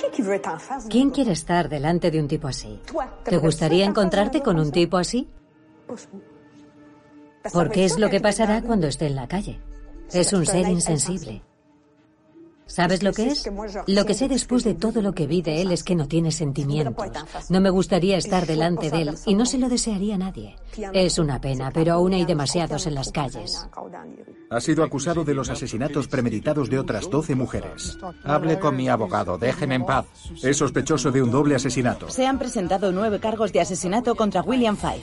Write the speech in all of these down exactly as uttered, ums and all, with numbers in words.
¿Quién quiere estar delante de un tipo así? ¿Te gustaría encontrarte con un tipo así? Porque es lo que pasará cuando esté en la calle. Es un ser insensible. ¿Sabes lo que es? Lo que sé después de todo lo que vi de él es que no tiene sentimientos. No me gustaría estar delante de él y no se lo desearía a nadie. Es una pena, pero aún hay demasiados en las calles. Ha sido acusado de los asesinatos premeditados de otras doce mujeres. Hable con mi abogado, déjeme en paz. Es sospechoso de un doble asesinato. Se han presentado nueve cargos de asesinato contra William Fife.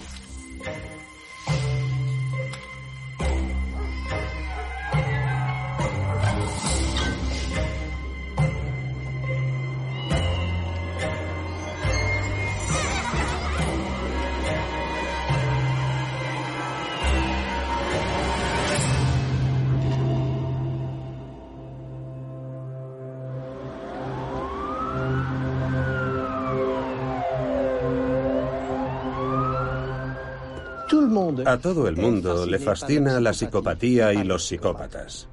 A todo el mundo le fascina la psicopatía y los psicópatas.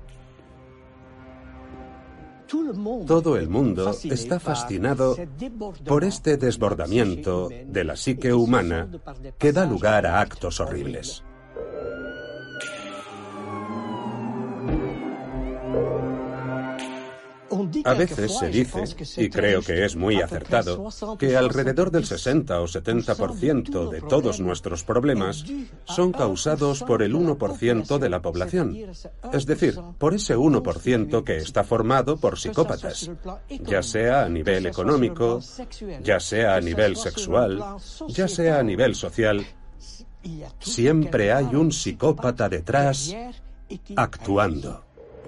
Todo el mundo está fascinado por este desbordamiento de la psique humana que da lugar a actos horribles. A veces se dice, y creo que es muy acertado, que alrededor del sesenta o setenta por ciento de todos nuestros problemas son causados por el uno por ciento de la población. Es decir, por ese uno por ciento que está formado por psicópatas, ya sea a nivel económico, ya sea a nivel sexual, ya sea a nivel social. Siempre hay un psicópata detrás actuando.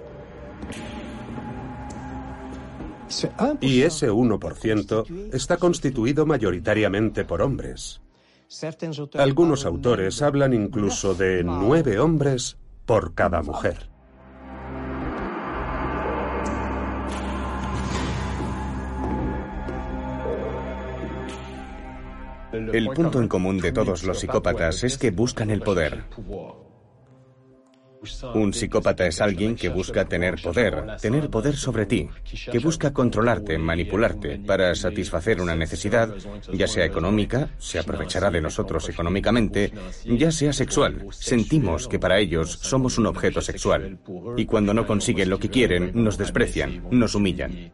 Y ese uno por ciento está constituido mayoritariamente por hombres. Algunos autores hablan incluso de nueve hombres por cada mujer. El punto en común de todos los psicópatas es que buscan el poder. Un psicópata es alguien que busca tener poder, tener poder sobre ti, que busca controlarte, manipularte, para satisfacer una necesidad, ya sea económica, se aprovechará de nosotros económicamente, ya sea sexual. Sentimos que para ellos somos un objeto sexual. Y cuando no consiguen lo que quieren, nos desprecian, nos humillan.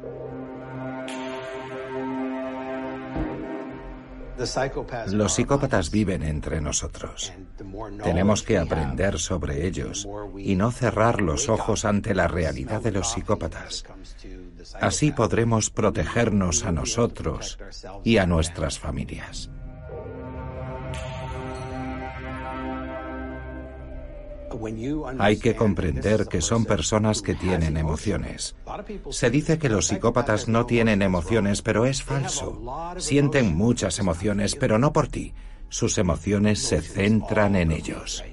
Los psicópatas viven entre nosotros. Tenemos que aprender sobre ellos y no cerrar los ojos ante la realidad de los psicópatas. Así podremos protegernos a nosotros y a nuestras familias. Hay que comprender que son personas que tienen emociones. Se dice que los psicópatas no tienen emociones, pero es falso. Sienten muchas emociones, pero no por ti. Sus emociones se centran en ellos.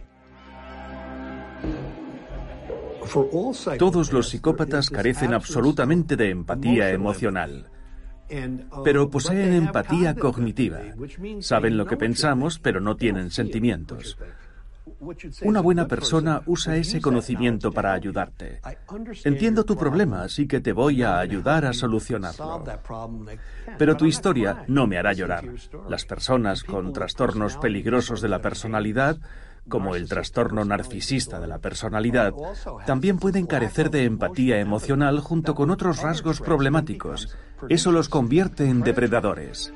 Todos los psicópatas carecen absolutamente de empatía emocional, pero poseen empatía cognitiva. Saben lo que pensamos, pero no tienen sentimientos. Una buena persona usa ese conocimiento para ayudarte. Entiendo tu problema, así que te voy a ayudar a solucionarlo. Pero tu historia no me hará llorar. Las personas con trastornos peligrosos de la personalidad, como el trastorno narcisista de la personalidad, también pueden carecer de empatía emocional junto con otros rasgos problemáticos. Eso los convierte en depredadores.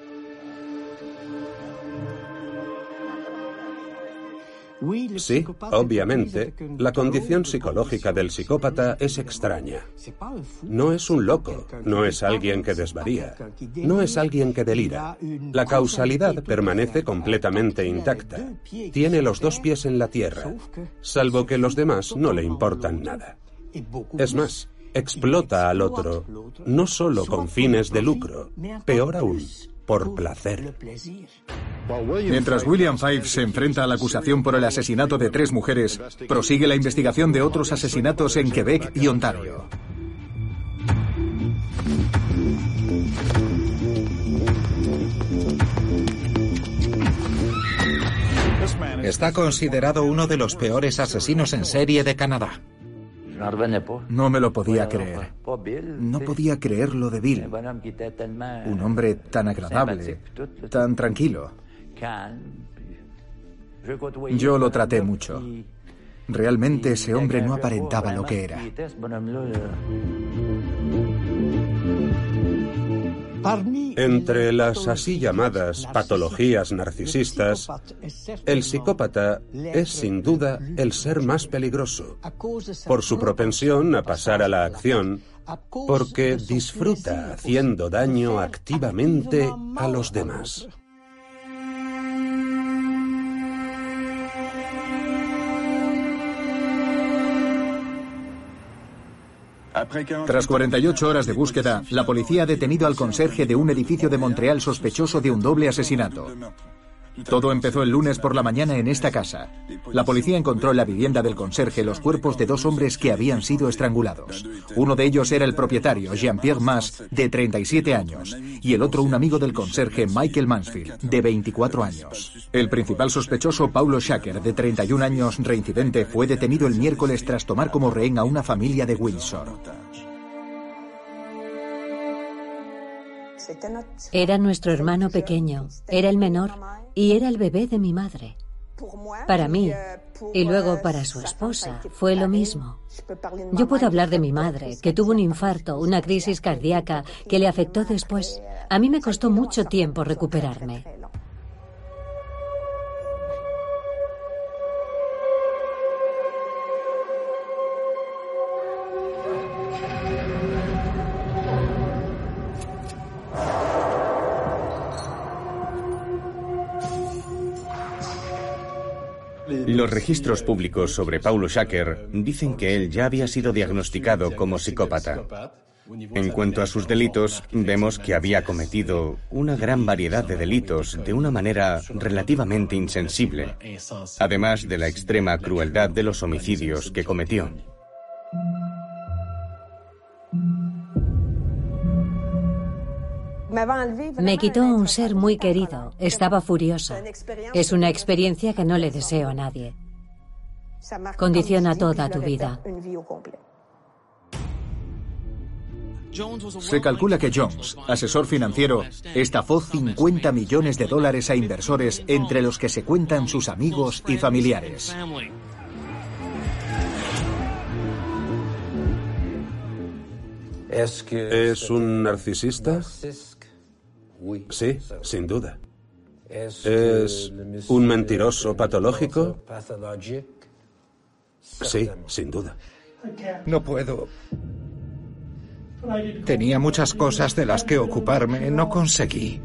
Sí, obviamente, la condición psicológica del psicópata es extraña. No es un loco, no es alguien que desvaría, no es alguien que delira. La causalidad permanece completamente intacta. Tiene los dos pies en la tierra, salvo que los demás no le importan nada. Es más, explota al otro, no solo con fines de lucro, peor aún, por placer. Mientras William Fife se enfrenta a la acusación por el asesinato de tres mujeres, prosigue la investigación de otros asesinatos en Quebec y Ontario. Está considerado uno de los peores asesinos en serie de Canadá. No me lo podía creer. No podía creer lo de Bill. Un hombre tan agradable, tan tranquilo. Yo lo traté mucho. Realmente ese hombre no aparentaba lo que era. Entre las así llamadas patologías narcisistas, el psicópata es sin duda el ser más peligroso, por su propensión a pasar a la acción, porque disfruta haciendo daño activamente a los demás. Tras cuarenta y ocho horas de búsqueda, la policía ha detenido al conserje de un edificio de Montreal sospechoso de un doble asesinato. Todo empezó el lunes por la mañana en esta casa. La policía encontró en la vivienda del conserje los cuerpos de dos hombres que habían sido estrangulados. Uno de ellos era el propietario, Jean-Pierre Mas, de treinta y siete años, y el otro un amigo del conserje, Michael Mansfield, de veinticuatro años. El principal sospechoso, Paulo Schacker, de treinta y un años, reincidente, fue detenido el miércoles tras tomar como rehén a una familia de Windsor. Era nuestro hermano pequeño, era el menor y era el bebé de mi madre. Para mí, y luego para su esposa, fue lo mismo. Yo puedo hablar de mi madre, que tuvo un infarto, una crisis cardíaca que le afectó después. A mí me costó mucho tiempo recuperarme. Los registros públicos sobre Paulo Schacker dicen que él ya había sido diagnosticado como psicópata. En cuanto a sus delitos, vemos que había cometido una gran variedad de delitos de una manera relativamente insensible, además de la extrema crueldad de los homicidios que cometió. Me quitó a un ser muy querido. Estaba furiosa. Es una experiencia que no le deseo a nadie. Condiciona toda tu vida. Se calcula que Jones, asesor financiero, estafó cincuenta millones de dólares a inversores, entre los que se cuentan sus amigos y familiares. ¿Es un narcisista? Sí, sin duda. ¿Es un mentiroso patológico? Sí, sin duda. No puedo. Tenía muchas cosas de las que ocuparme, no conseguí.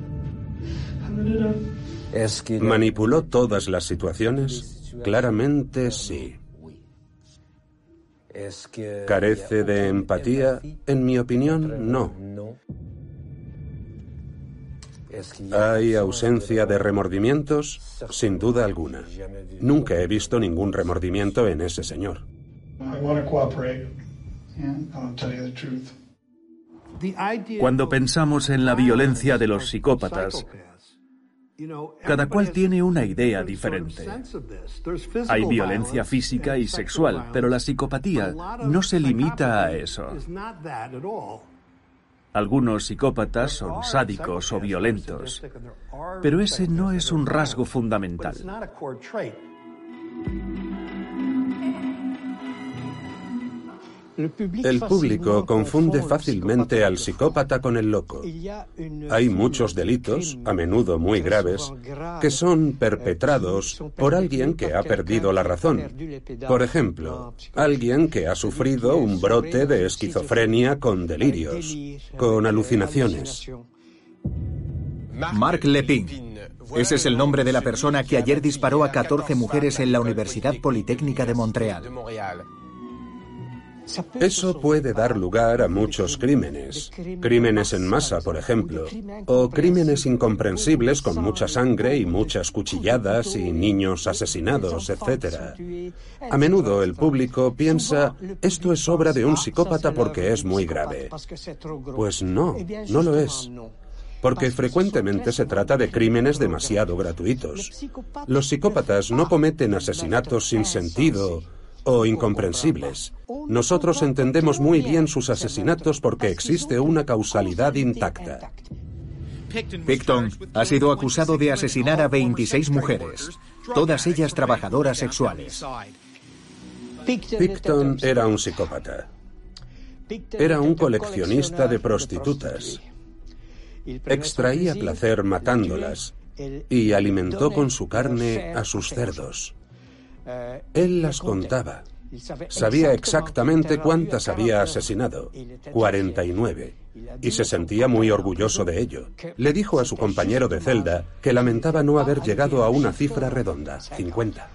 ¿Manipuló todas las situaciones? Claramente sí. ¿Carece de empatía? En mi opinión, no. ¿Hay ausencia de remordimientos? Sin duda alguna. Nunca he visto ningún remordimiento en ese señor. Cuando pensamos en la violencia de los psicópatas, cada cual tiene una idea diferente. Hay violencia física y sexual, pero la psicopatía no se limita a eso. Algunos psicópatas son sádicos o violentos, pero ese no es un rasgo fundamental. El público confunde fácilmente al psicópata con el loco. Hay muchos delitos, a menudo muy graves, que son perpetrados por alguien que ha perdido la razón. Por ejemplo, alguien que ha sufrido un brote de esquizofrenia con delirios, con alucinaciones. Marc Lepine. Ese es el nombre de la persona que ayer disparó a catorce mujeres en la Universidad Politécnica de Montreal. Eso puede dar lugar a muchos crímenes. Crímenes en masa, por ejemplo. O crímenes incomprensibles con mucha sangre y muchas cuchilladas y niños asesinados, etcétera. A menudo el público piensa, esto es obra de un psicópata porque es muy grave. Pues no, no lo es. Porque frecuentemente se trata de crímenes demasiado gratuitos. Los psicópatas no cometen asesinatos sin sentido o incomprensibles. Nosotros entendemos muy bien sus asesinatos porque existe una causalidad intacta. Picton ha sido acusado de asesinar a veintiséis mujeres, todas ellas trabajadoras sexuales. Picton era un psicópata. Era un coleccionista de prostitutas. Extraía placer matándolas y alimentó con su carne a sus cerdos. Él las contaba. Sabía exactamente cuántas había asesinado, cuarenta y nueve, y se sentía muy orgulloso de ello. Le dijo a su compañero de celda que lamentaba no haber llegado a una cifra redonda, cincuenta.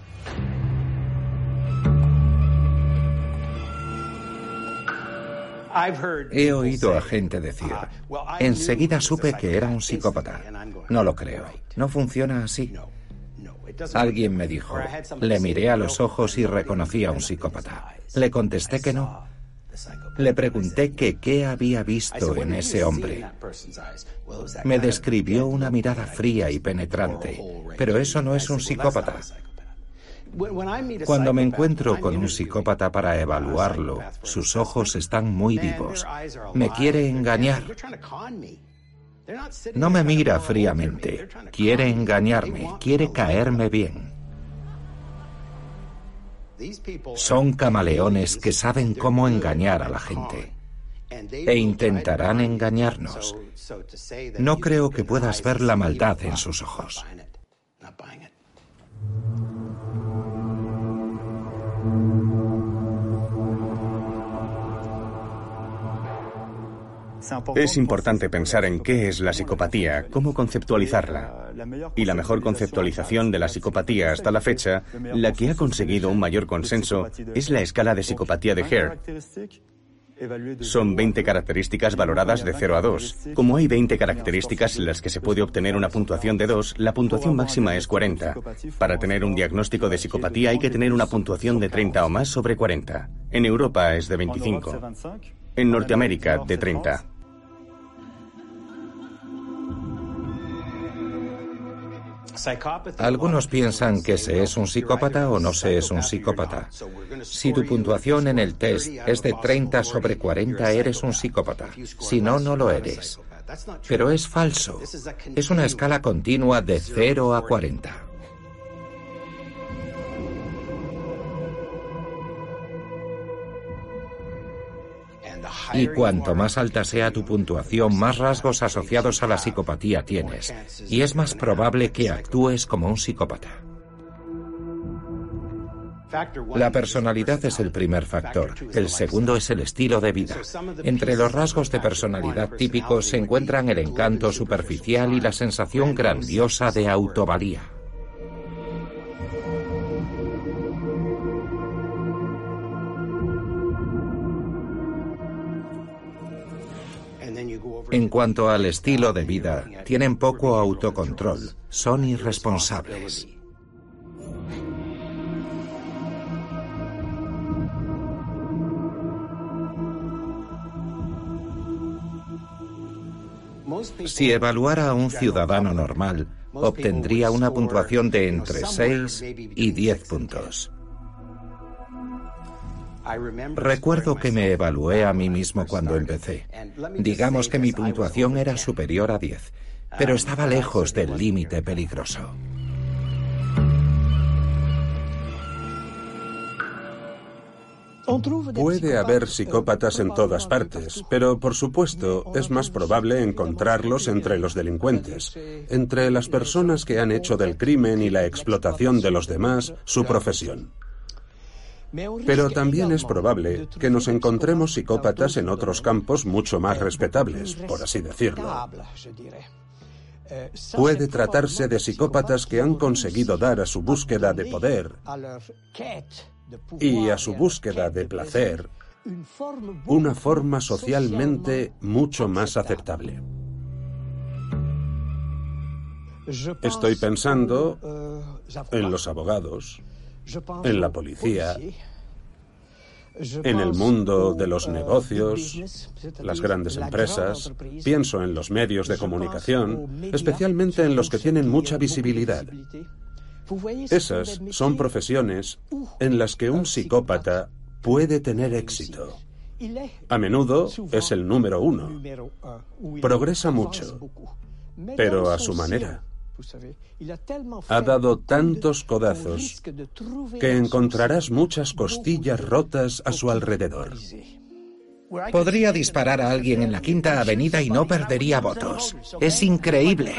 He oído a gente decir, enseguida supe que era un psicópata. No lo creo. No funciona así. Alguien me dijo, le miré a los ojos y reconocí a un psicópata. Le contesté que no. Le pregunté que qué había visto en ese hombre. Me describió una mirada fría y penetrante, pero eso no es un psicópata. Cuando me encuentro con un psicópata para evaluarlo, sus ojos están muy vivos. Me quiere engañar. No me mira fríamente, quiere engañarme, quiere caerme bien. Son camaleones que saben cómo engañar a la gente e intentarán engañarnos. No creo que puedas ver la maldad en sus ojos. Es importante pensar en qué es la psicopatía, cómo conceptualizarla. Y la mejor conceptualización de la psicopatía hasta la fecha, la que ha conseguido un mayor consenso, es la escala de psicopatía de Hare. Son veinte características valoradas de cero a dos. Como hay veinte características en las que se puede obtener una puntuación de dos, la puntuación máxima es cuarenta. Para tener un diagnóstico de psicopatía hay que tener una puntuación de treinta o más sobre cuarenta. En Europa es de veinticinco. En Norteamérica, de treinta. Algunos piensan que se es un psicópata o no se es un psicópata. Si tu puntuación en el test es de treinta sobre cuarenta, eres un psicópata. Si no, no lo eres. Pero es falso. Es una escala continua de cero a cuarenta. Y cuanto más alta sea tu puntuación, más rasgos asociados a la psicopatía tienes, y es más probable que actúes como un psicópata. La personalidad es el primer factor, el segundo es el estilo de vida. Entre los rasgos de personalidad típicos se encuentran el encanto superficial y la sensación grandiosa de autovalía. En cuanto al estilo de vida, tienen poco autocontrol, son irresponsables. Si evaluara a un ciudadano normal, obtendría una puntuación de entre seis y diez puntos. Recuerdo que me evalué a mí mismo cuando empecé. Digamos que mi puntuación era superior a diez, pero estaba lejos del límite peligroso. Puede haber psicópatas en todas partes, pero por supuesto es más probable encontrarlos entre los delincuentes, entre las personas que han hecho del crimen y la explotación de los demás su profesión. Pero también es probable que nos encontremos psicópatas en otros campos mucho más respetables, por así decirlo. Puede tratarse de psicópatas que han conseguido dar a su búsqueda de poder y a su búsqueda de placer una forma socialmente mucho más aceptable. Estoy pensando en los abogados, en la policía, en el mundo de los negocios, las grandes empresas. Pienso en los medios de comunicación, especialmente en los que tienen mucha visibilidad. Esas son profesiones en las que un psicópata puede tener éxito. A menudo es el número uno. Progresa mucho, pero a su manera. Ha dado tantos codazos que encontrarás muchas costillas rotas a su alrededor. Podría disparar a alguien en la Quinta Avenida y no perdería votos. Es increíble.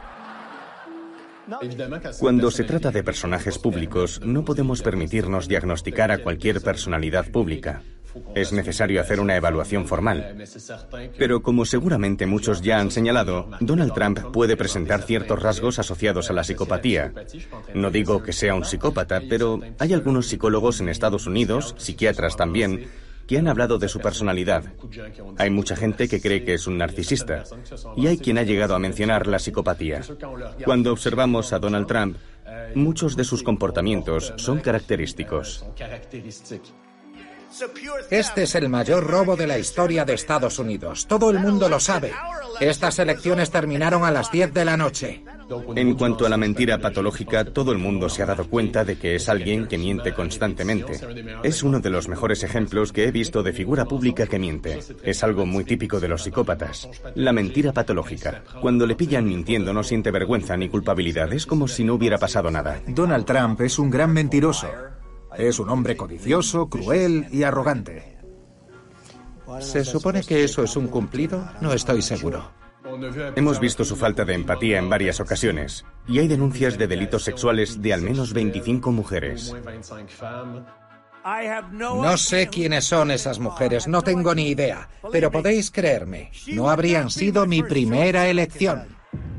Cuando se trata de personajes públicos, no podemos permitirnos diagnosticar a cualquier personalidad pública. Es necesario hacer una evaluación formal. Pero como seguramente muchos ya han señalado, Donald Trump puede presentar ciertos rasgos asociados a la psicopatía. No digo que sea un psicópata, pero hay algunos psicólogos en Estados Unidos, psiquiatras también, que han hablado de su personalidad. Hay mucha gente que cree que es un narcisista, y hay quien ha llegado a mencionar la psicopatía. Cuando observamos a Donald Trump, muchos de sus comportamientos son característicos. Este es el mayor robo de la historia de Estados Unidos. Todo el mundo lo sabe. Estas elecciones terminaron a las diez de la noche. En cuanto a la mentira patológica, todo el mundo se ha dado cuenta de que es alguien que miente constantemente. Es uno de los mejores ejemplos que he visto de figura pública que miente. Es algo muy típico de los psicópatas. La mentira patológica. Cuando le pillan mintiendo no siente vergüenza ni culpabilidad. Es como si no hubiera pasado nada. Donald Trump es un gran mentiroso. Es un hombre codicioso, cruel y arrogante. ¿Se supone que eso es un cumplido? No estoy seguro. Hemos visto su falta de empatía en varias ocasiones, y hay denuncias de delitos sexuales de al menos veinticinco mujeres. No sé quiénes son esas mujeres, no tengo ni idea, pero podéis creerme, no habrían sido mi primera elección.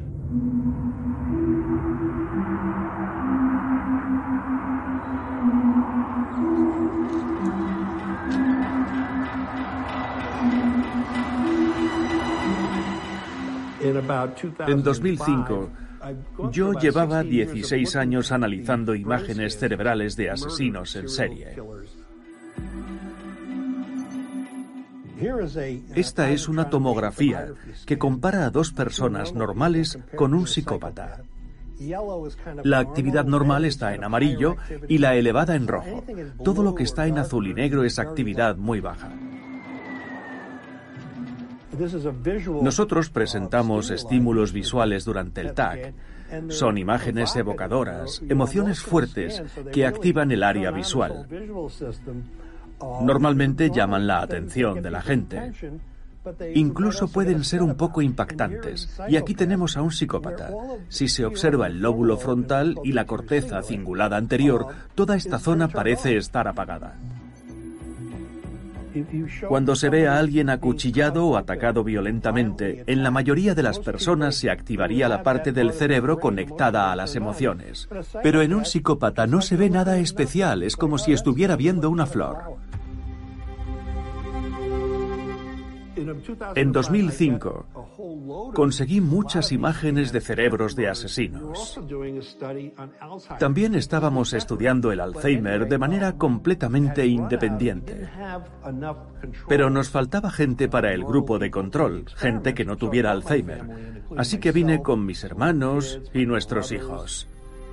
En dos mil cinco, yo llevaba dieciséis años analizando imágenes cerebrales de asesinos en serie. Esta es una tomografía que compara a dos personas normales con un psicópata. La actividad normal está en amarillo y la elevada en rojo. Todo lo que está en azul y negro es actividad muy baja. Nosotros presentamos estímulos visuales durante el T A C. Son imágenes evocadoras, emociones fuertes que activan el área visual. Normalmente llaman la atención de la gente. Incluso pueden ser un poco impactantes. Y aquí tenemos a un psicópata. Si se observa el lóbulo frontal y la corteza cingulada anterior, toda esta zona parece estar apagada. Cuando se ve a alguien acuchillado o atacado violentamente, en la mayoría de las personas se activaría la parte del cerebro conectada a las emociones. Pero en un psicópata no se ve nada especial, es como si estuviera viendo una flor. En dos mil cinco, conseguí muchas imágenes de cerebros de asesinos. También estábamos estudiando el Alzheimer de manera completamente independiente. Pero nos faltaba gente para el grupo de control, gente que no tuviera Alzheimer. Así que vine con mis hermanos y nuestros hijos.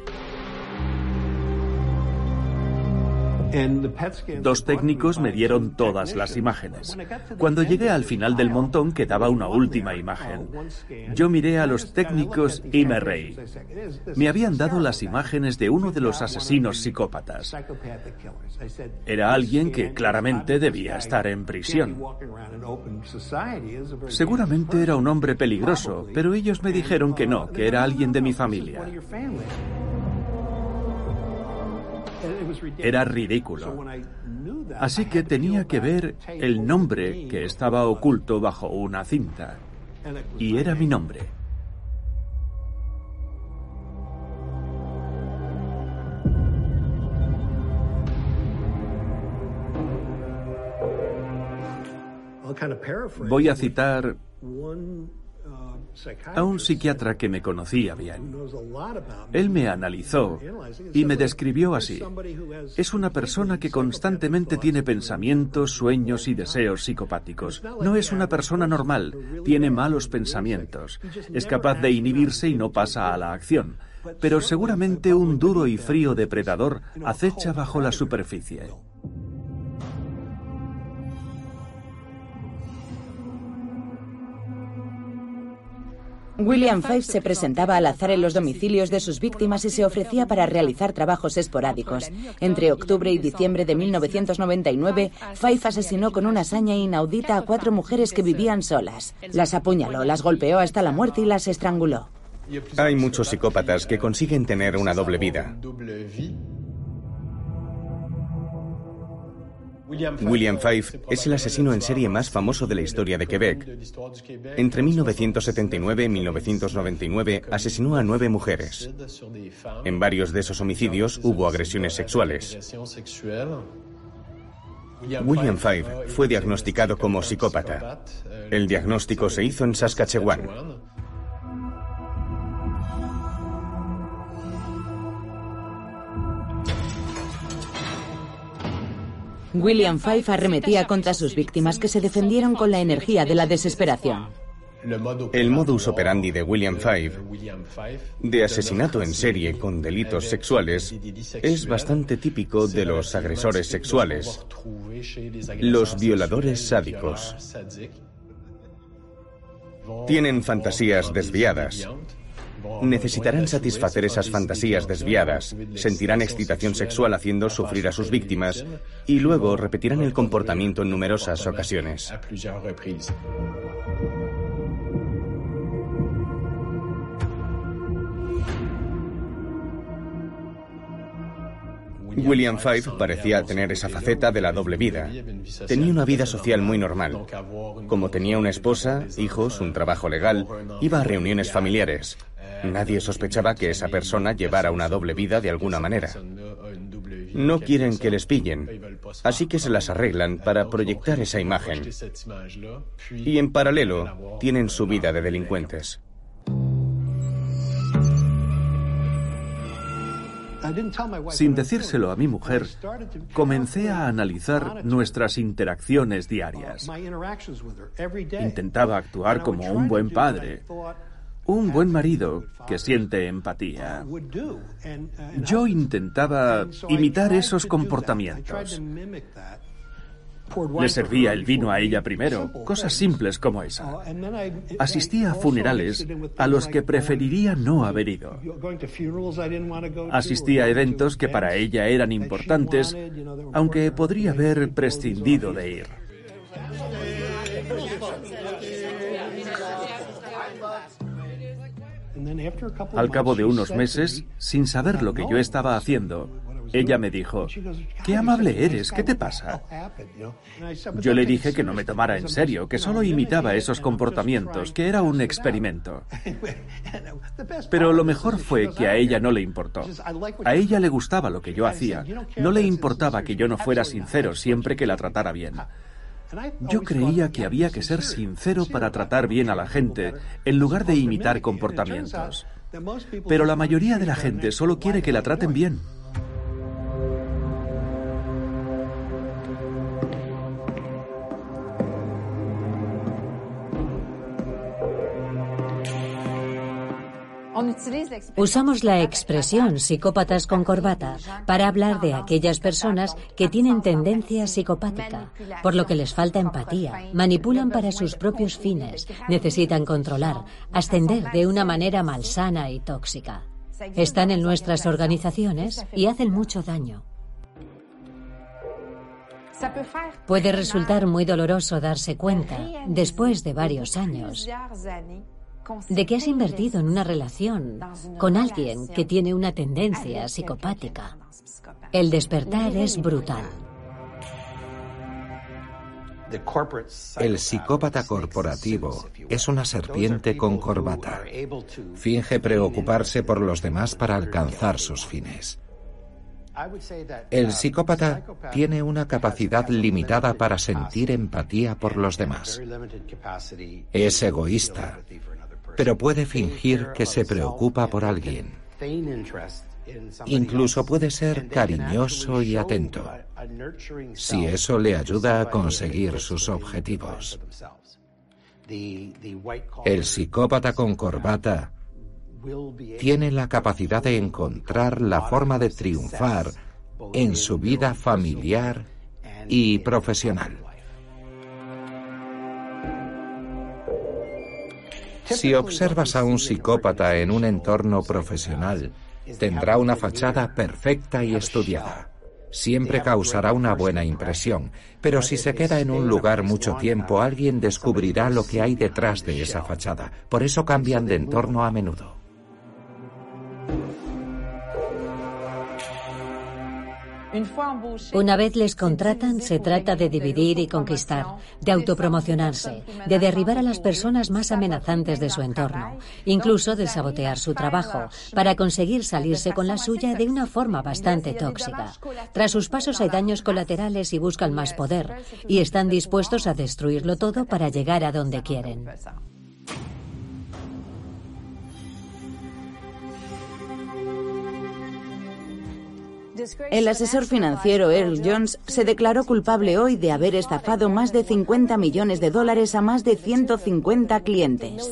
Dos técnicos me dieron todas las imágenes. Cuando llegué al final del montón quedaba una última imagen. Yo miré a los técnicos y me reí. Me habían dado las imágenes de uno de los asesinos psicópatas. Era alguien que claramente debía estar en prisión. Seguramente era un hombre peligroso, pero ellos me dijeron que no, que era alguien de mi familia. Era ridículo. Así que tenía que ver el nombre que estaba oculto bajo una cinta. Y era mi nombre. Voy a citar a un psiquiatra que me conocía bien. Él me analizó y me describió así. Es una persona que constantemente tiene pensamientos, sueños y deseos psicopáticos. No es una persona normal, tiene malos pensamientos. Es capaz de inhibirse y no pasa a la acción. Pero seguramente un duro y frío depredador acecha bajo la superficie. William Fife se presentaba al azar en los domicilios de sus víctimas y se ofrecía para realizar trabajos esporádicos. Entre octubre y diciembre de mil novecientos noventa y nueve, Fife asesinó con una hazaña inaudita a cuatro mujeres que vivían solas. Las apuñaló, las golpeó hasta la muerte y las estranguló. Hay muchos psicópatas que consiguen tener una doble vida. William Fife es el asesino en serie más famoso de la historia de Quebec. Entre mil novecientos setenta y nueve y mil novecientos noventa y nueve asesinó a nueve mujeres. En varios de esos homicidios hubo agresiones sexuales. William Fife fue diagnosticado como psicópata. El diagnóstico se hizo en Saskatchewan. William Fife arremetía contra sus víctimas, que se defendieron con la energía de la desesperación. El modus operandi de William Fife, de asesinato en serie con delitos sexuales, es bastante típico de los agresores sexuales, los violadores sádicos. Tienen fantasías desviadas. Necesitarán satisfacer esas fantasías desviadas, sentirán excitación sexual haciendo sufrir a sus víctimas y luego repetirán el comportamiento en numerosas ocasiones. William Fife parecía tener esa faceta de la doble vida. Tenía una vida social muy normal. Como tenía una esposa, hijos, un trabajo legal, iba a reuniones familiares. Nadie sospechaba que esa persona llevara una doble vida de alguna manera. No quieren que les pillen, así que se las arreglan para proyectar esa imagen. Y en paralelo, tienen su vida de delincuentes. Sin decírselo a mi mujer, comencé a analizar nuestras interacciones diarias. Intentaba actuar como un buen padre, un buen marido que siente empatía. Yo intentaba imitar esos comportamientos. Le servía el vino a ella primero, cosas simples como esa. Asistía a funerales a los que preferiría no haber ido. Asistía a eventos que para ella eran importantes, aunque podría haber prescindido de ir. Al cabo de unos meses, sin saber lo que yo estaba haciendo, ella me dijo, «Qué amable eres, ¿qué te pasa?». Yo le dije que no me tomara en serio, que solo imitaba esos comportamientos, que era un experimento. Pero lo mejor fue que a ella no le importó. A ella le gustaba lo que yo hacía. No le importaba que yo no fuera sincero siempre que la tratara bien. Yo creía que había que ser sincero para tratar bien a la gente, en lugar de imitar comportamientos. Pero la mayoría de la gente solo quiere que la traten bien. Usamos la expresión psicópatas con corbata para hablar de aquellas personas que tienen tendencia psicopática, por lo que les falta empatía, manipulan para sus propios fines, necesitan controlar, ascender de una manera malsana y tóxica. Están en nuestras organizaciones y hacen mucho daño. Puede resultar muy doloroso darse cuenta, después de varios años, de que has invertido en una relación con alguien que tiene una tendencia psicopática. El despertar es brutal. El psicópata corporativo es una serpiente con corbata. Finge preocuparse por los demás para alcanzar sus fines. El psicópata tiene una capacidad limitada para sentir empatía por los demás. Es egoísta, pero puede fingir que se preocupa por alguien. Incluso puede ser cariñoso y atento, si eso le ayuda a conseguir sus objetivos. El psicópata con corbata tiene la capacidad de encontrar la forma de triunfar en su vida familiar y profesional. Si observas a un psicópata en un entorno profesional, tendrá una fachada perfecta y estudiada. Siempre causará una buena impresión, pero si se queda en un lugar mucho tiempo, alguien descubrirá lo que hay detrás de esa fachada. Por eso cambian de entorno a menudo. Una vez les contratan, se trata de dividir y conquistar, de autopromocionarse, de derribar a las personas más amenazantes de su entorno, incluso de sabotear su trabajo, para conseguir salirse con la suya de una forma bastante tóxica. Tras sus pasos hay daños colaterales y buscan más poder, y están dispuestos a destruirlo todo para llegar a donde quieren. El asesor financiero Earl Jones se declaró culpable hoy de haber estafado más de cincuenta millones de dólares a más de ciento cincuenta clientes.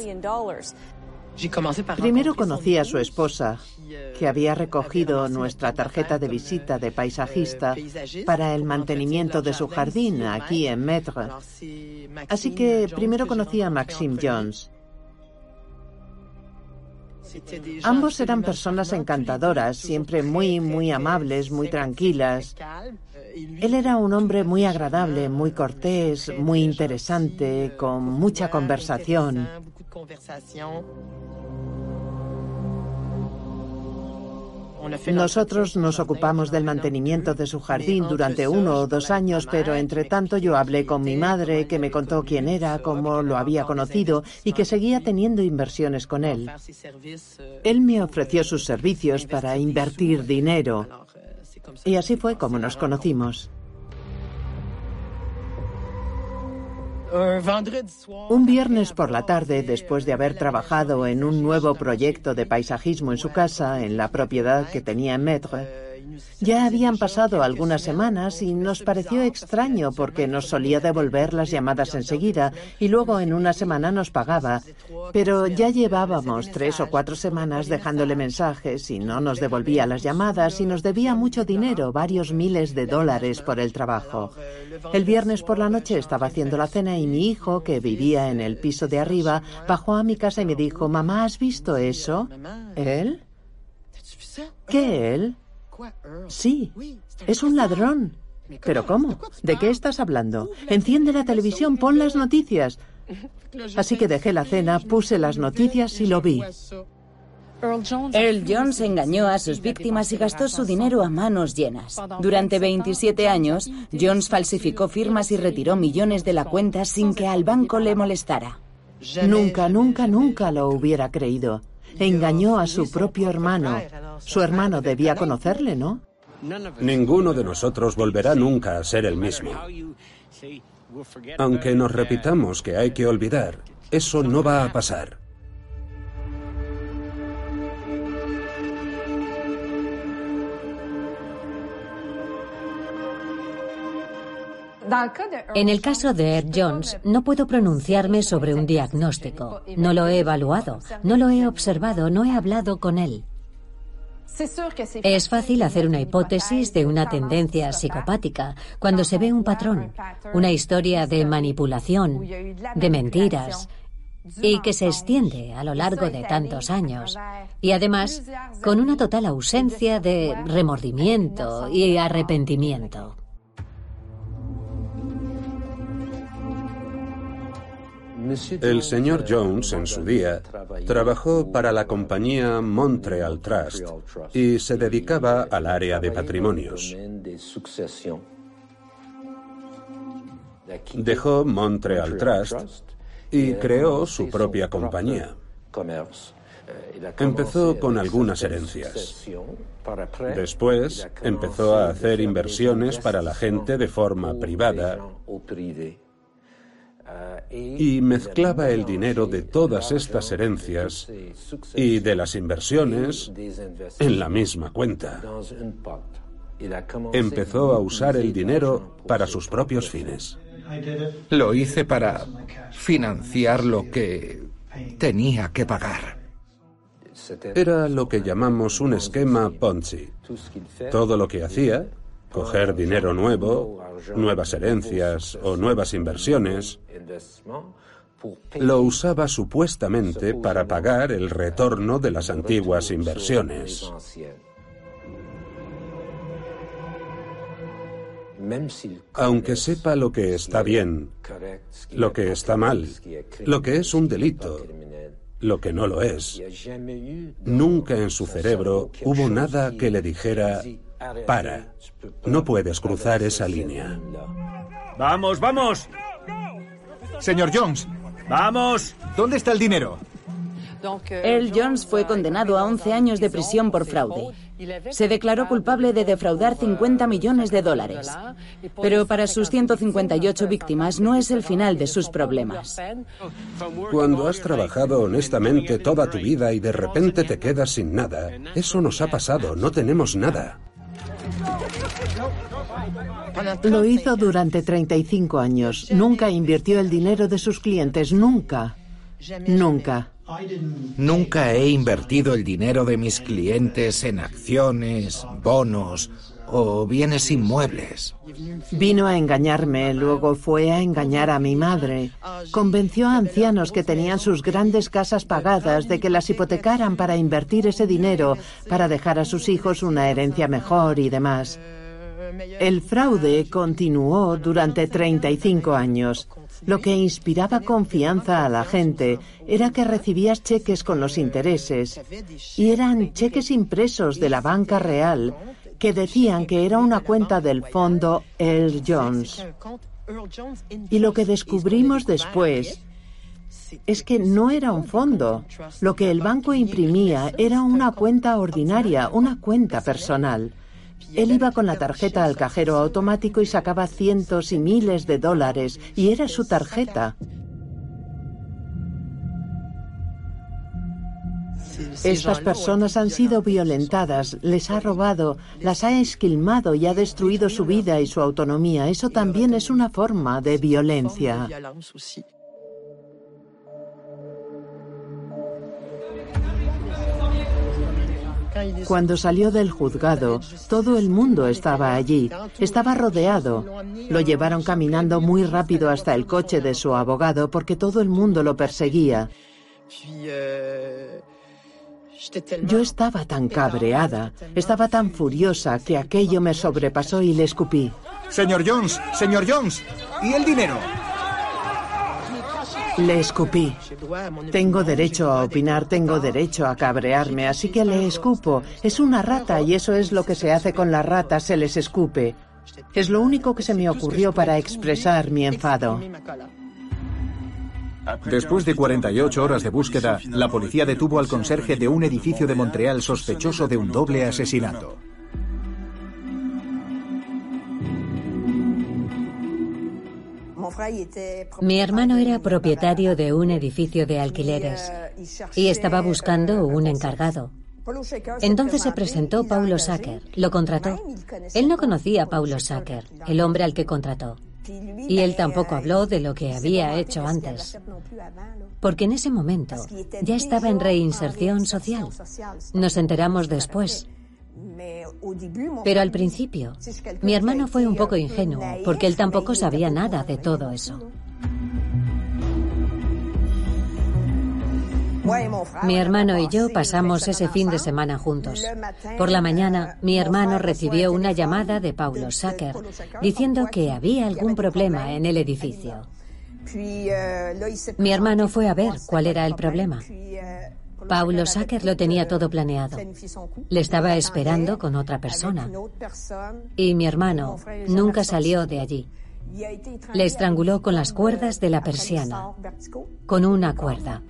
Primero conocí a su esposa, que había recogido nuestra tarjeta de visita de paisajista para el mantenimiento de su jardín aquí en Metre. Así que primero conocí a Maxime Jones. Ambos eran personas encantadoras, siempre muy, muy amables, muy tranquilas. Él era un hombre muy agradable, muy cortés, muy interesante, con mucha conversación. Nosotros nos ocupamos del mantenimiento de su jardín durante uno o dos años, pero entre tanto yo hablé con mi madre, que me contó quién era, cómo lo había conocido y que seguía teniendo inversiones con él. Él me ofreció sus servicios para invertir dinero y así fue como nos conocimos. Un viernes por la tarde, después de haber trabajado en un nuevo proyecto de paisajismo en su casa, en la propiedad que tenía en Metre, ya habían pasado algunas semanas y nos pareció extraño porque nos solía devolver las llamadas enseguida y luego en una semana nos pagaba. Pero ya llevábamos tres o cuatro semanas dejándole mensajes y no nos devolvía las llamadas y nos debía mucho dinero, varios miles de dólares por el trabajo. El viernes por la noche estaba haciendo la cena y mi hijo, que vivía en el piso de arriba, bajó a mi casa y me dijo: «Mamá, ¿has visto eso?» ¿Él? ¿Qué él? Sí, es un ladrón. ¿Pero cómo? ¿De qué estás hablando? Enciende la televisión, pon las noticias. Así que dejé la cena, puse las noticias y lo vi. Earl Jones engañó a sus víctimas y gastó su dinero a manos llenas. Durante veintisiete años, Jones falsificó firmas y retiró millones de la cuenta sin que al banco le molestara. Nunca, nunca, nunca lo hubiera creído. Engañó a su propio hermano. Su hermano debía conocerle, ¿no? Ninguno de nosotros volverá nunca a ser el mismo. Aunque nos repitamos que hay que olvidar, eso no va a pasar. En el caso de Earl Jones, no puedo pronunciarme sobre un diagnóstico. No lo he evaluado, no lo he observado, no he hablado con él. Es fácil hacer una hipótesis de una tendencia psicopática cuando se ve un patrón, una historia de manipulación, de mentiras, y que se extiende a lo largo de tantos años. Y además, con una total ausencia de remordimiento y arrepentimiento. El señor Jones, en su día, trabajó para la compañía Montreal Trust y se dedicaba al área de patrimonios. Dejó Montreal Trust y creó su propia compañía. Empezó con algunas herencias. Después empezó a hacer inversiones para la gente de forma privada y mezclaba el dinero de todas estas herencias y de las inversiones en la misma cuenta. Empezó a usar el dinero para sus propios fines. Lo hice para financiar lo que tenía que pagar. Era lo que llamamos un esquema Ponzi. Todo lo que hacía, coger dinero nuevo, nuevas herencias o nuevas inversiones, Lo usaba supuestamente para pagar el retorno de las antiguas inversiones. Aunque sepa lo que está bien, lo que está mal, lo que es un delito, lo que no lo es, nunca en su cerebro hubo nada que le dijera: para, no puedes cruzar esa línea. ¡Vamos, vamos! Señor Jones. ¡Vamos! ¿Dónde está el dinero? Earl Jones fue condenado a once años de prisión por fraude. Se declaró culpable de defraudar cincuenta millones de dólares. Pero para sus ciento cincuenta y ocho víctimas no es el final de sus problemas. Cuando has trabajado honestamente toda tu vida y de repente te quedas sin nada, eso nos ha pasado, no tenemos nada. Lo hizo durante treinta y cinco años. Nunca invirtió el dinero de sus clientes, nunca. Nunca. Nunca he invertido el dinero de mis clientes en acciones, bonos o bienes inmuebles. Vino a engañarme, luego fue a engañar a mi madre. Convenció a ancianos que tenían sus grandes casas pagadas de que las hipotecaran para invertir ese dinero, para dejar a sus hijos una herencia mejor y demás. El fraude continuó durante treinta y cinco años. Lo que inspiraba confianza a la gente era que recibías cheques con los intereses, y eran cheques impresos de la banca real que decían que era una cuenta del fondo Earl Jones. Y lo que descubrimos después es que no era un fondo. Lo que el banco imprimía era una cuenta ordinaria, una cuenta personal. Él iba con la tarjeta al cajero automático y sacaba cientos y miles de dólares, y era su tarjeta. Estas personas han sido violentadas, les ha robado, las ha esquilmado y ha destruido su vida y su autonomía. Eso también es una forma de violencia. Cuando salió del juzgado, todo el mundo estaba allí. Estaba rodeado. Lo llevaron caminando muy rápido hasta el coche de su abogado porque todo el mundo lo perseguía. Yo estaba tan cabreada, estaba tan furiosa que aquello me sobrepasó y le escupí. Señor Jones, señor Jones, ¿y el dinero? Le escupí. Tengo derecho a opinar, tengo derecho a cabrearme, así que le escupo. Es una rata y eso es lo que se hace con las ratas, se les escupe. Es lo único que se me ocurrió para expresar mi enfado. Después de cuarenta y ocho horas de búsqueda, la policía detuvo al conserje de un edificio de Montreal sospechoso de un doble asesinato. Mi hermano era propietario de un edificio de alquileres y estaba buscando un encargado. Entonces se presentó Paulo Sacker, lo contrató. Él no conocía a Paulo Sacker, el hombre al que contrató. Y él tampoco habló de lo que había hecho antes, porque en ese momento ya estaba en reinserción social. Nos enteramos después. Pero al principio, mi hermano fue un poco ingenuo, porque él tampoco sabía nada de todo eso. Mi hermano y yo pasamos ese fin de semana juntos. Por la mañana, mi hermano recibió una llamada de Paulo Sacker diciendo que había algún problema en el edificio. Mi hermano fue a ver cuál era el problema. Paulo Sacker lo tenía todo planeado. Le estaba esperando con otra persona. Y mi hermano nunca salió de allí. Le estranguló con las cuerdas de la persiana, con una cuerda.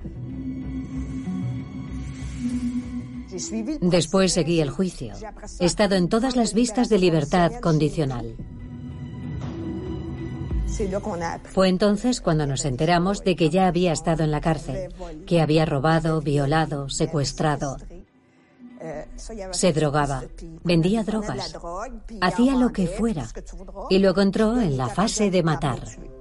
Después seguí el juicio. He estado en todas las vistas de libertad condicional. Fue entonces cuando nos enteramos de que ya había estado en la cárcel, que había robado, violado, secuestrado. Se drogaba, vendía drogas, hacía lo que fuera y luego entró en la fase de matar.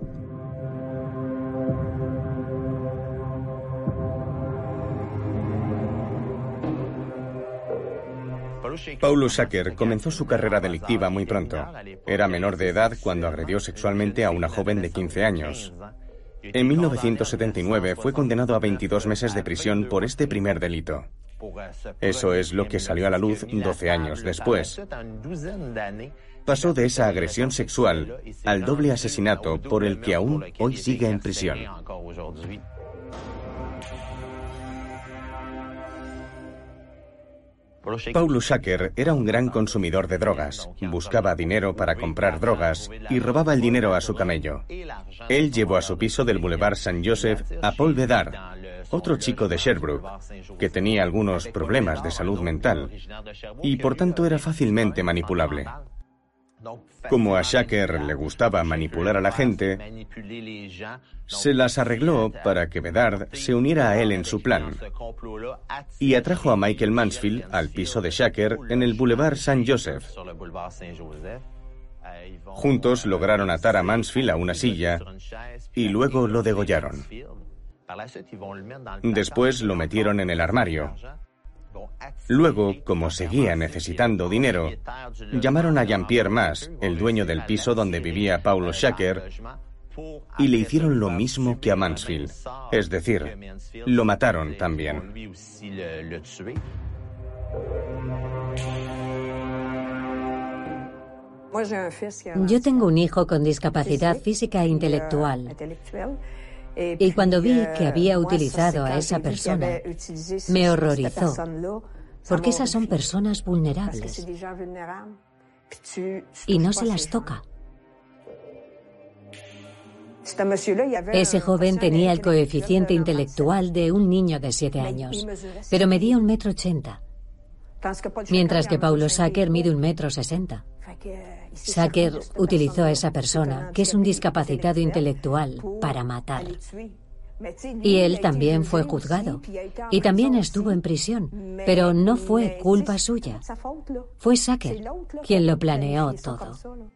Paulo Sacker comenzó su carrera delictiva muy pronto. Era menor de edad cuando agredió sexualmente a una joven de quince años. En mil novecientos setenta y nueve fue condenado a veintidós meses de prisión por este primer delito. Eso es lo que salió a la luz doce años después. Pasó de esa agresión sexual al doble asesinato por el que aún hoy sigue en prisión. Paulo Schaecker era un gran consumidor de drogas. Buscaba dinero para comprar drogas y robaba el dinero a su camello. Él llevó a su piso del Boulevard Saint-Joseph a Paul Bédard, otro chico de Sherbrooke, que tenía algunos problemas de salud mental y por tanto era fácilmente manipulable. Como a Schaecker le gustaba manipular a la gente, se las arregló para que Bédard se uniera a él en su plan y atrajo a Michael Mansfield al piso de Schaecker en el Boulevard Saint-Joseph. Juntos lograron atar a Mansfield a una silla y luego lo degollaron. Después lo metieron en el armario. Luego, como seguía necesitando dinero, llamaron a Jean-Pierre Mas, el dueño del piso donde vivía Paulo Schaecker, y le hicieron lo mismo que a Mansfield, es decir, lo mataron también. Yo tengo un hijo con discapacidad física e intelectual. Y cuando vi que había utilizado a esa persona, me horrorizó, porque esas son personas vulnerables y no se las toca. Ese joven tenía el coeficiente intelectual de un niño de siete años, pero medía un metro ochenta, mientras que Paulo Schaecker mide un metro sesenta. Schaecker utilizó a esa persona, que es un discapacitado intelectual, para matar. Y él también fue juzgado. Y también estuvo en prisión. Pero no fue culpa suya. Fue Schaecker quien lo planeó todo.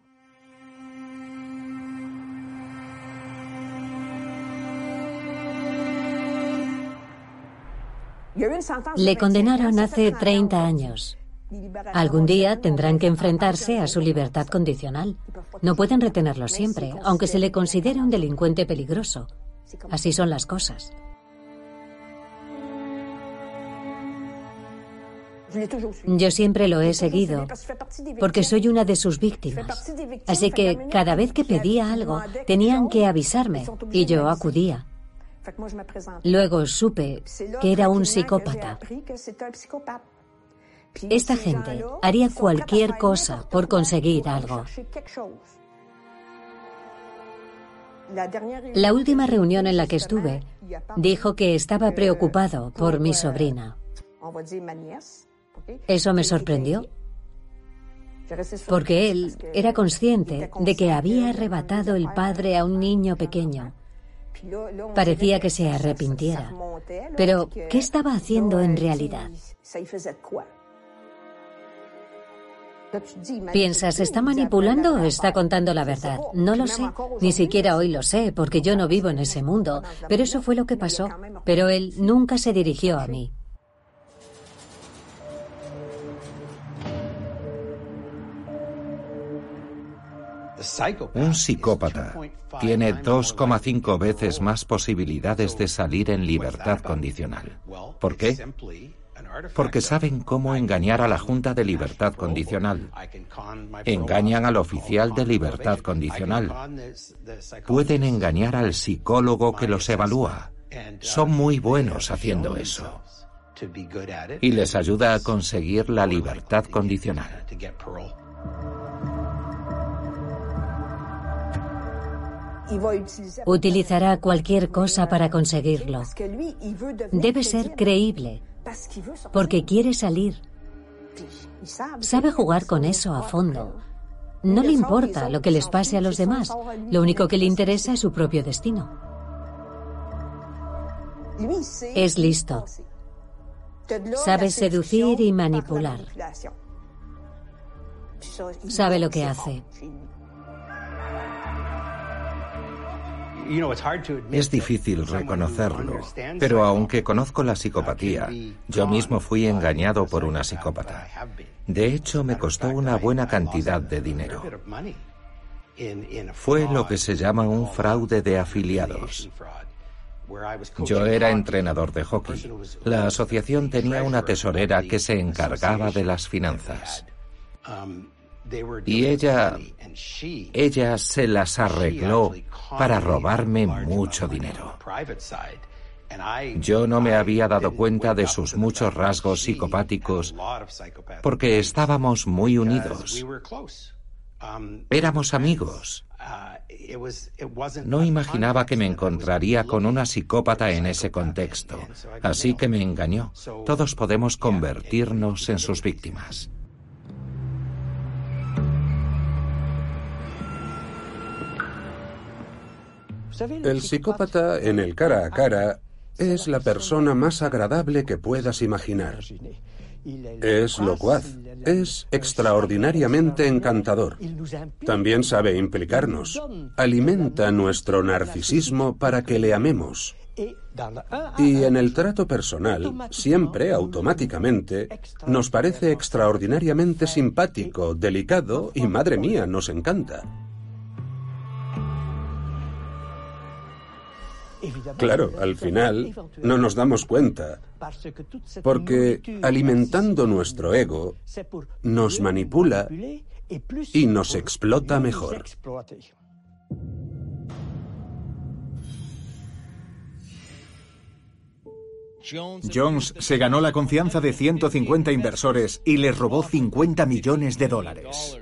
Le condenaron hace treinta años. Algún día tendrán que enfrentarse a su libertad condicional. No pueden retenerlo siempre, aunque se le considere un delincuente peligroso. Así son las cosas. Yo siempre lo he seguido porque soy una de sus víctimas. Así que cada vez que pedía algo, tenían que avisarme y yo acudía. Luego supe que era un psicópata. Esta gente haría cualquier cosa por conseguir algo. La última reunión en la que estuve, dijo que estaba preocupado por mi sobrina. Eso me sorprendió, porque él era consciente de que había arrebatado el padre a un niño pequeño. Parecía que se arrepintiera. Pero, ¿qué estaba haciendo en realidad? ¿Piensas, está manipulando o está contando la verdad? No lo sé, ni siquiera hoy lo sé, porque yo no vivo en ese mundo. Pero eso fue lo que pasó. Pero él nunca se dirigió a mí. Un psicópata tiene dos coma cinco veces más posibilidades de salir en libertad condicional. ¿Por qué? Porque saben cómo engañar a la Junta de Libertad Condicional. Engañan al oficial de libertad condicional. Pueden engañar al psicólogo que los evalúa. Son muy buenos haciendo eso. Y les ayuda a conseguir la libertad condicional. Utilizará cualquier cosa para conseguirlo. Debe ser creíble, porque quiere salir. Sabe jugar con eso a fondo. No le importa lo que les pase a los demás. Lo único que le interesa es su propio destino. Es listo. Sabe seducir y manipular. Sabe lo que hace. Es difícil reconocerlo, pero aunque conozco la psicopatía, yo mismo fui engañado por una psicópata. De hecho, me costó una buena cantidad de dinero. Fue lo que se llama un fraude de afiliados. Yo era entrenador de hockey. La asociación tenía una tesorera que se encargaba de las finanzas. Y ella, ella se las arregló para robarme mucho dinero. Yo no me había dado cuenta de sus muchos rasgos psicopáticos porque estábamos muy unidos. Éramos amigos. No imaginaba que me encontraría con una psicópata en ese contexto, así que me engañó. Todos podemos convertirnos en sus víctimas. El psicópata en el cara a cara es la persona más agradable que puedas imaginar. Es locuaz, es extraordinariamente encantador. También sabe implicarnos. Alimenta nuestro narcisismo para que le amemos. Y en el trato personal, siempre, automáticamente, nos parece extraordinariamente simpático, delicado y, madre mía, nos encanta. Claro, al final no nos damos cuenta, porque alimentando nuestro ego, nos manipula y nos explota mejor. Jones se ganó la confianza de ciento cincuenta inversores y les robó cincuenta millones de dólares.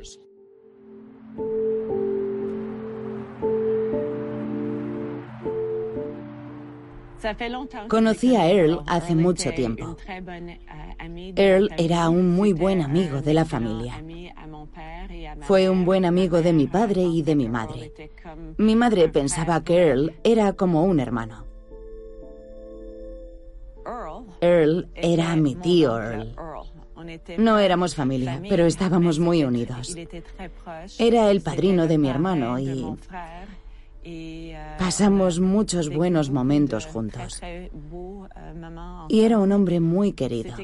Conocí a Earl hace mucho tiempo. Earl era un muy buen amigo de la familia. Fue un buen amigo de mi padre y de mi madre. Mi madre pensaba que Earl era como un hermano. Earl era mi tío Earl. No éramos familia, pero estábamos muy unidos. Era el padrino de mi hermano y pasamos muchos buenos momentos juntos. Y era un hombre muy querido.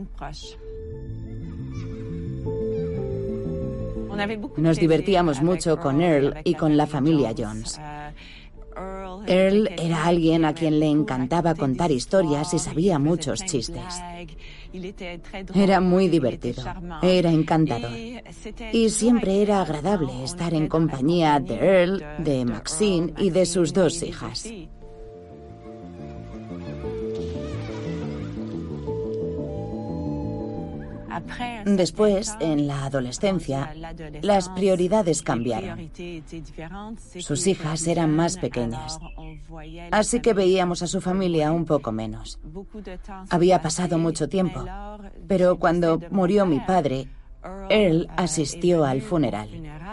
Nos divertíamos mucho con Earl y con la familia Jones. Earl era alguien a quien le encantaba contar historias y sabía muchos chistes. Era muy divertido, era encantador. Y siempre era agradable estar en compañía de Earl, de Maxine y de sus dos hijas. Después, en la adolescencia, las prioridades cambiaron. Sus hijas eran más pequeñas, así que veíamos a su familia un poco menos. Había pasado mucho tiempo, pero cuando murió mi padre, Earl asistió al funeral.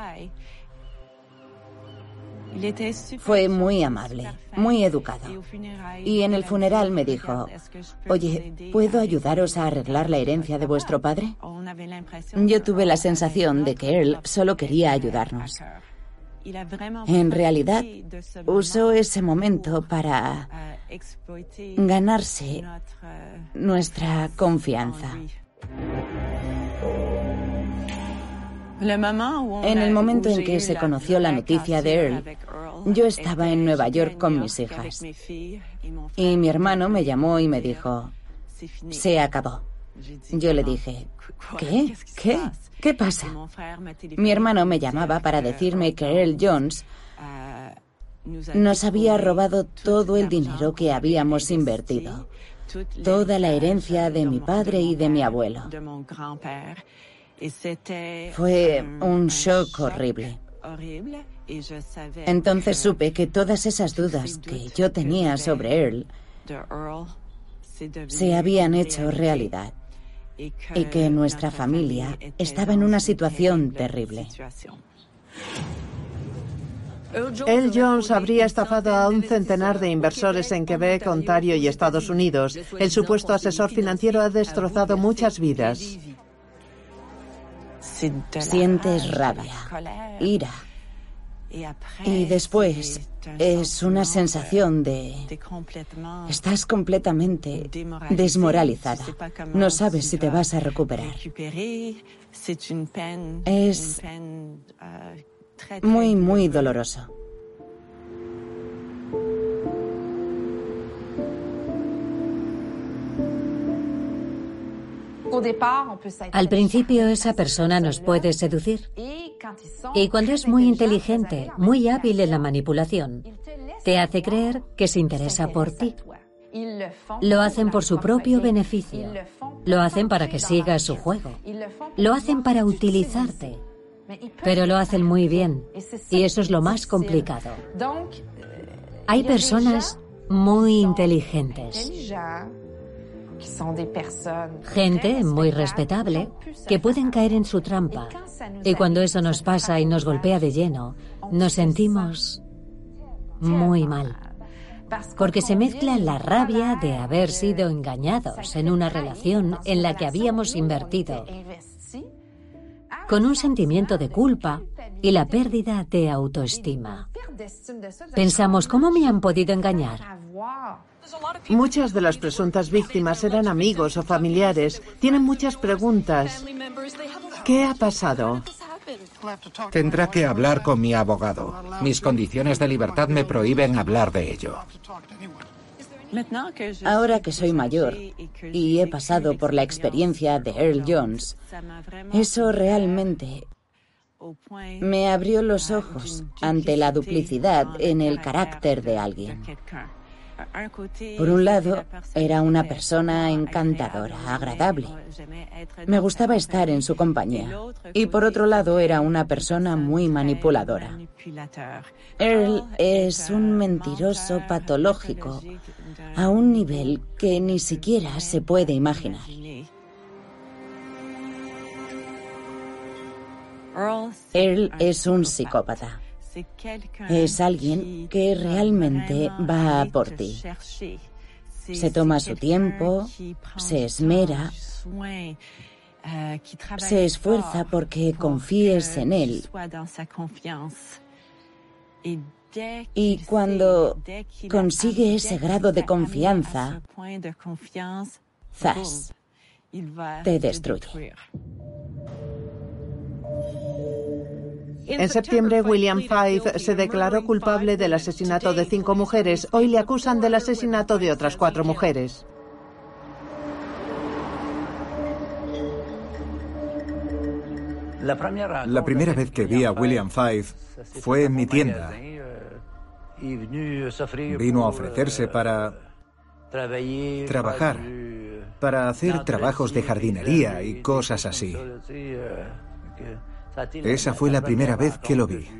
Fue muy amable, muy educado. Y en el funeral me dijo, oye, ¿puedo ayudaros a arreglar la herencia de vuestro padre? Yo tuve la sensación de que él solo quería ayudarnos. En realidad, usó ese momento para ganarse nuestra confianza. En el momento en que se conoció la noticia de Earl, yo estaba en Nueva York con mis hijas. Y mi hermano me llamó y me dijo, se acabó. Yo le dije, ¿qué? ¿Qué? ¿Qué pasa? Mi hermano me llamaba para decirme que Earl Jones nos había robado todo el dinero que habíamos invertido, toda la herencia de mi padre y de mi abuelo. Fue un shock horrible. Entonces supe que todas esas dudas que yo tenía sobre Earl se habían hecho realidad y que nuestra familia estaba en una situación terrible. Earl Jones habría estafado a un centenar de inversores en Quebec, Ontario y Estados Unidos. El supuesto asesor financiero ha destrozado muchas vidas. Sientes rabia, ira. Y después es una sensación de... Estás completamente desmoralizada. No sabes si te vas a recuperar. Es Muy, muy doloroso. Al principio esa persona nos puede seducir. Y cuando es muy inteligente, muy hábil en la manipulación, te hace creer que se interesa por ti. Lo hacen por su propio beneficio. Lo hacen para que sigas su juego. Lo hacen para utilizarte. Pero lo hacen muy bien. Y eso es lo más complicado. Hay personas muy inteligentes. Gente muy respetable que pueden caer en su trampa. Y cuando eso nos pasa y nos golpea de lleno, nos sentimos muy mal. Porque se mezcla la rabia de haber sido engañados en una relación en la que habíamos invertido, con un sentimiento de culpa y la pérdida de autoestima. Pensamos, ¿cómo me han podido engañar? Muchas de las presuntas víctimas eran amigos o familiares. Tienen muchas preguntas. ¿Qué ha pasado? Tendrá que hablar con mi abogado. Mis condiciones de libertad me prohíben hablar de ello. Ahora que soy mayor y he pasado por la experiencia de Earl Jones, eso realmente me abrió los ojos ante la duplicidad en el carácter de alguien. Por un lado, era una persona encantadora, agradable. Me gustaba estar en su compañía. Y por otro lado, era una persona muy manipuladora. Earl es un mentiroso patológico a un nivel que ni siquiera se puede imaginar. Earl es un psicópata. Es alguien que realmente va a por ti. Se toma su tiempo, se esmera, se esfuerza porque confíes en él. Y cuando consigue ese grado de confianza, ¡zas!, te destruye. En septiembre, William Fife se declaró culpable del asesinato de cinco mujeres. Hoy le acusan del asesinato de otras cuatro mujeres. La primera vez que vi a William Fife fue en mi tienda. Vino a ofrecerse para trabajar, para hacer trabajos de jardinería y cosas así. Esa fue la primera vez que lo vi.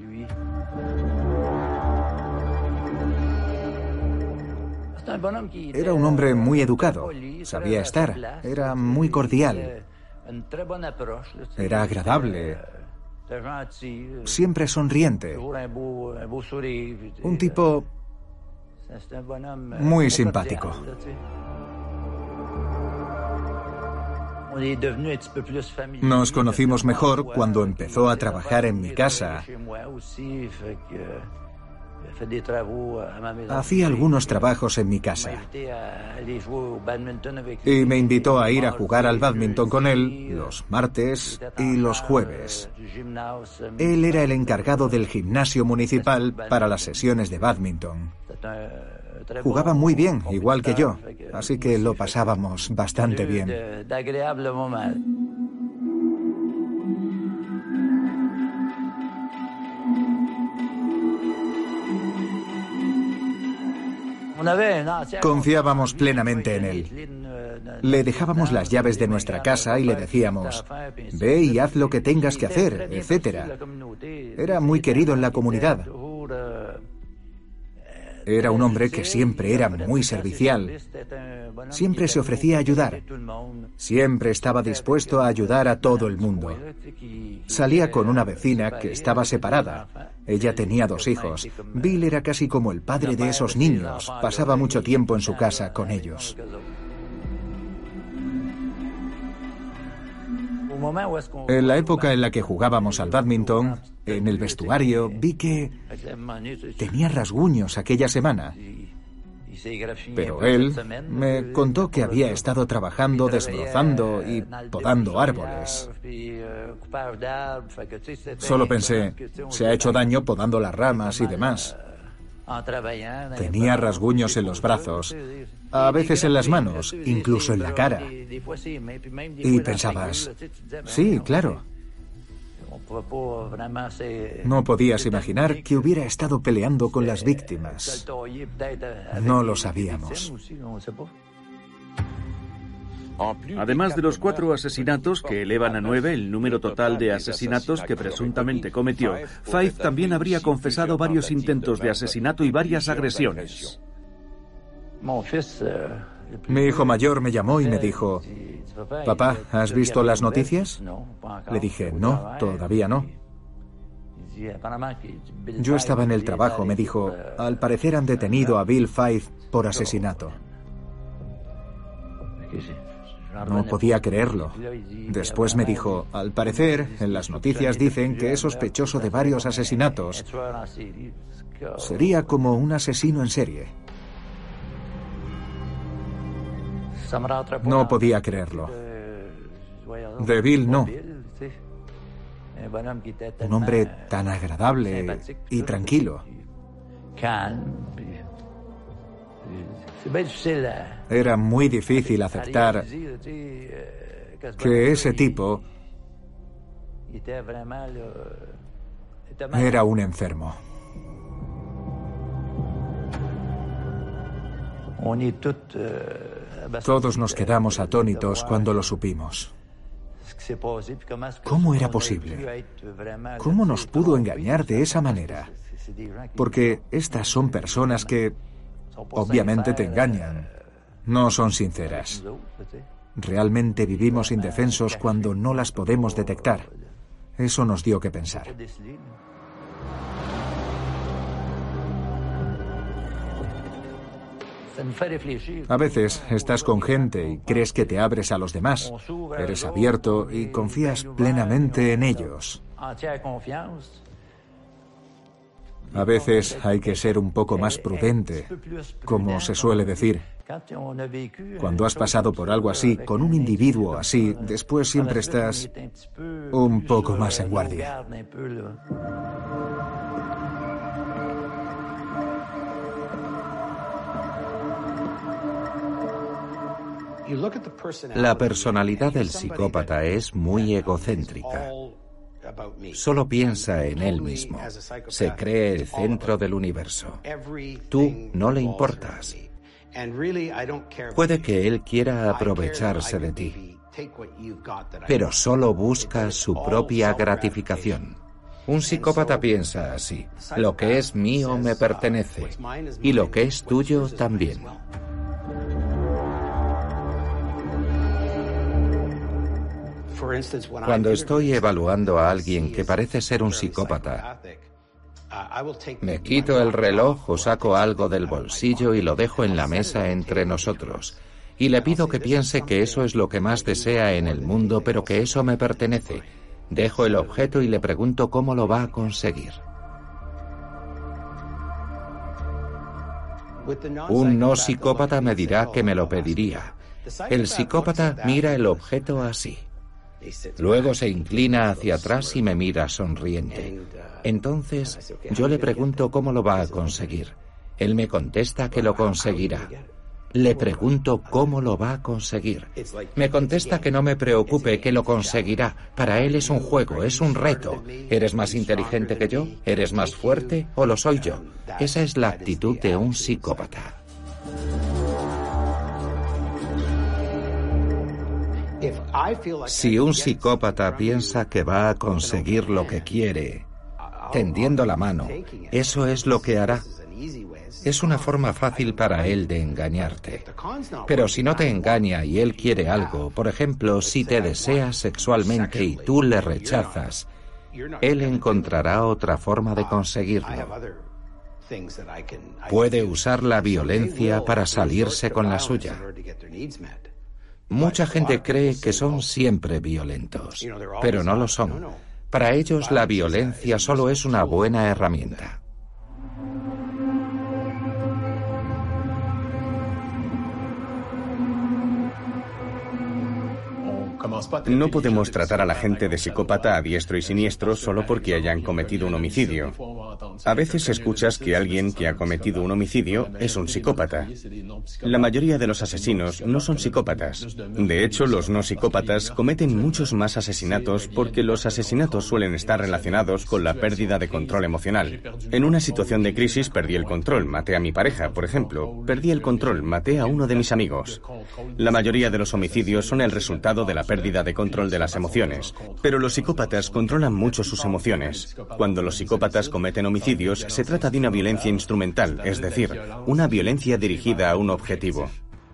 Era un hombre muy educado, sabía estar, era muy cordial, era agradable, siempre sonriente, un tipo muy simpático. Nos conocimos mejor cuando empezó a trabajar en mi casa. Hacía algunos trabajos en mi casa. Y me invitó a ir a jugar al bádminton con él los martes y los jueves. Él era el encargado del gimnasio municipal para las sesiones de bádminton. Jugaba muy bien, igual que yo, así que lo pasábamos bastante bien. Confiábamos plenamente en él. Le dejábamos las llaves de nuestra casa y le decíamos, ve y haz lo que tengas que hacer, etcétera. Era muy querido en la comunidad. Era un hombre que siempre era muy servicial. Siempre se ofrecía a ayudar. Siempre estaba dispuesto a ayudar a todo el mundo. Salía con una vecina que estaba separada. Ella tenía dos hijos. Bill era casi como el padre de esos niños. Pasaba mucho tiempo en su casa con ellos. En la época en la que jugábamos al bádminton, en el vestuario, vi que tenía rasguños aquella semana. Pero él me contó que había estado trabajando desbrozando y podando árboles. Solo pensé, se ha hecho daño podando las ramas y demás. Tenía rasguños en los brazos, a veces en las manos, incluso en la cara. Y pensabas, sí, claro. No podías imaginar que hubiera estado peleando con las víctimas. No lo sabíamos. Además de los cuatro asesinatos que elevan a nueve el número total de asesinatos que presuntamente cometió, Fife también habría confesado varios intentos de asesinato y varias agresiones. Mi hijo mayor me llamó y me dijo, «Papá, ¿has visto las noticias?» Le dije, «No, todavía no». Yo estaba en el trabajo, me dijo, «Al parecer han detenido a Bill Fife por asesinato». No podía creerlo. Después me dijo, «Al parecer, en las noticias dicen que es sospechoso de varios asesinatos. Sería como un asesino en serie». No podía creerlo. De Bill, no. Un hombre tan agradable y tranquilo. Era muy difícil aceptar que ese tipo era un enfermo. Todos nos quedamos atónitos cuando lo supimos. ¿Cómo era posible? ¿Cómo nos pudo engañar de esa manera? Porque estas son personas que obviamente te engañan. No son sinceras. Realmente vivimos indefensos cuando no las podemos detectar. Eso nos dio que pensar. A veces estás con gente y crees que te abres a los demás. Eres abierto y confías plenamente en ellos. A veces hay que ser un poco más prudente, como se suele decir. Cuando has pasado por algo así, con un individuo así, después siempre estás un poco más en guardia. La personalidad del psicópata es muy egocéntrica. Solo piensa en él mismo. Se cree el centro del universo. Tú no le importas. Puede que él quiera aprovecharse de ti, pero solo busca su propia gratificación. Un psicópata piensa así: lo que es mío me pertenece, y lo que es tuyo también. Cuando estoy evaluando a alguien que parece ser un psicópata, me quito el reloj o saco algo del bolsillo y lo dejo en la mesa entre nosotros. Y le pido que piense que eso es lo que más desea en el mundo, pero que eso me pertenece. Dejo el objeto y le pregunto cómo lo va a conseguir. Un no psicópata me dirá que me lo pediría. El psicópata mira el objeto así. Luego se inclina hacia atrás y me mira sonriente. Entonces yo le pregunto cómo lo va a conseguir. Él me contesta que lo conseguirá. Le pregunto cómo lo va a conseguir. Me contesta que no me preocupe, que lo conseguirá. Para él es un juego, es un reto. ¿Eres más inteligente que yo? ¿Eres más fuerte o lo soy yo? Esa es la actitud de un psicópata. Si un psicópata piensa que va a conseguir lo que quiere, tendiendo la mano, eso es lo que hará. Es una forma fácil para él de engañarte. Pero si no te engaña y él quiere algo, por ejemplo, si te desea sexualmente y tú le rechazas, él encontrará otra forma de conseguirlo. Puede usar la violencia para salirse con la suya. Mucha gente cree que son siempre violentos, pero no lo son. Para ellos la violencia solo es una buena herramienta. No podemos tratar a la gente de psicópata a diestro y siniestro solo porque hayan cometido un homicidio. A veces escuchas que alguien que ha cometido un homicidio es un psicópata. La mayoría de los asesinos no son psicópatas. De hecho, los no psicópatas cometen muchos más asesinatos porque los asesinatos suelen estar relacionados con la pérdida de control emocional. En una situación de crisis perdí el control, maté a mi pareja, por ejemplo. Perdí el control, maté a uno de mis amigos. La mayoría de los homicidios son el resultado de la pérdida de control de las emociones. Pero los psicópatas controlan mucho sus emociones. Cuando los psicópatas cometen homicidios, se trata de una violencia instrumental, es decir, una violencia dirigida a un objetivo.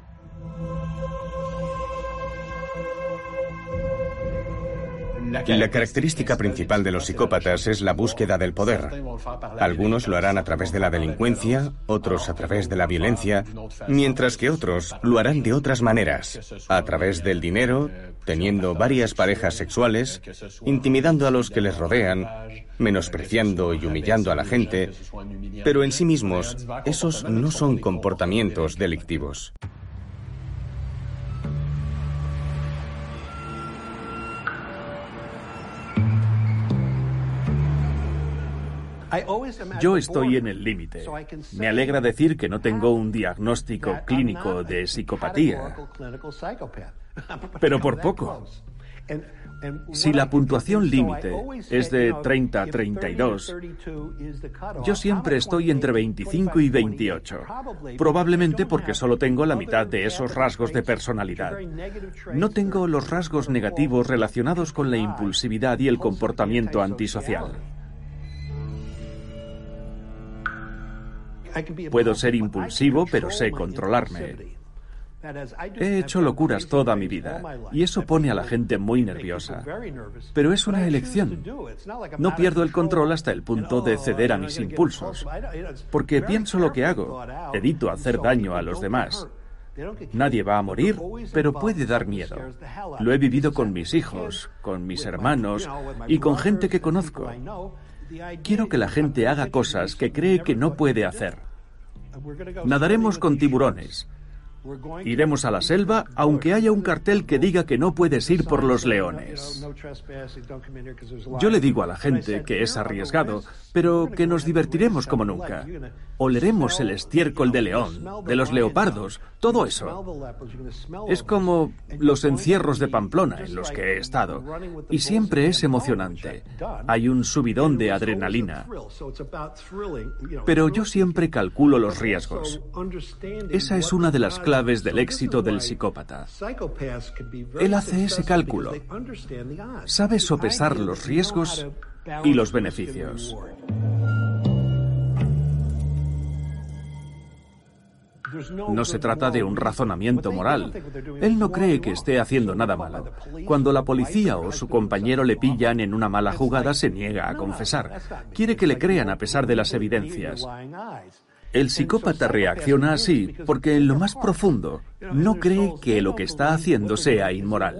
La característica principal de los psicópatas es la búsqueda del poder. Algunos lo harán a través de la delincuencia, otros a través de la violencia, mientras que otros lo harán de otras maneras, a través del dinero, teniendo varias parejas sexuales, intimidando a los que les rodean, menospreciando y humillando a la gente, pero en sí mismos, esos no son comportamientos delictivos. Yo estoy en el límite. Me alegra decir que no tengo un diagnóstico clínico de psicopatía, pero por poco. Si la puntuación límite es de treinta a treinta y dos, yo siempre estoy entre veinticinco y veintiocho, probablemente porque solo tengo la mitad de esos rasgos de personalidad. No tengo los rasgos negativos relacionados con la impulsividad y el comportamiento antisocial. Puedo ser impulsivo, pero sé controlarme. He hecho locuras toda mi vida, y eso pone a la gente muy nerviosa. Pero es una elección. No pierdo el control hasta el punto de ceder a mis impulsos, porque pienso lo que hago, evito hacer daño a los demás. Nadie va a morir, pero puede dar miedo. Lo he vivido con mis hijos, con mis hermanos y con gente que conozco. Quiero que la gente haga cosas que cree que no puede hacer. Nadaremos con tiburones. Iremos a la selva, aunque haya un cartel que diga que no puedes ir por los leones. Yo le digo a la gente que es arriesgado, pero que nos divertiremos como nunca. Oleremos el estiércol de león, de los leopardos, todo eso. Es como los encierros de Pamplona en los que he estado, y siempre es emocionante. Hay un subidón de adrenalina. Pero yo siempre calculo los riesgos. Esa es una de las claves del éxito del psicópata. Él hace ese cálculo. Sabe sopesar los riesgos y los beneficios. No se trata de un razonamiento moral. Él no cree que esté haciendo nada malo. Cuando la policía o su compañero le pillan en una mala jugada, se niega a confesar. Quiere que le crean a pesar de las evidencias. El psicópata reacciona así porque en lo más profundo no cree que lo que está haciendo sea inmoral.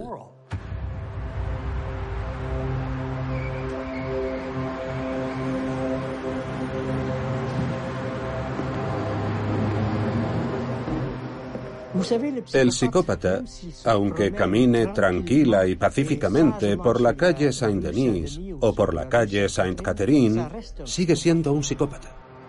El psicópata, aunque camine tranquila y pacíficamente por la calle Saint-Denis o por la calle Sainte-Catherine, sigue siendo un psicópata.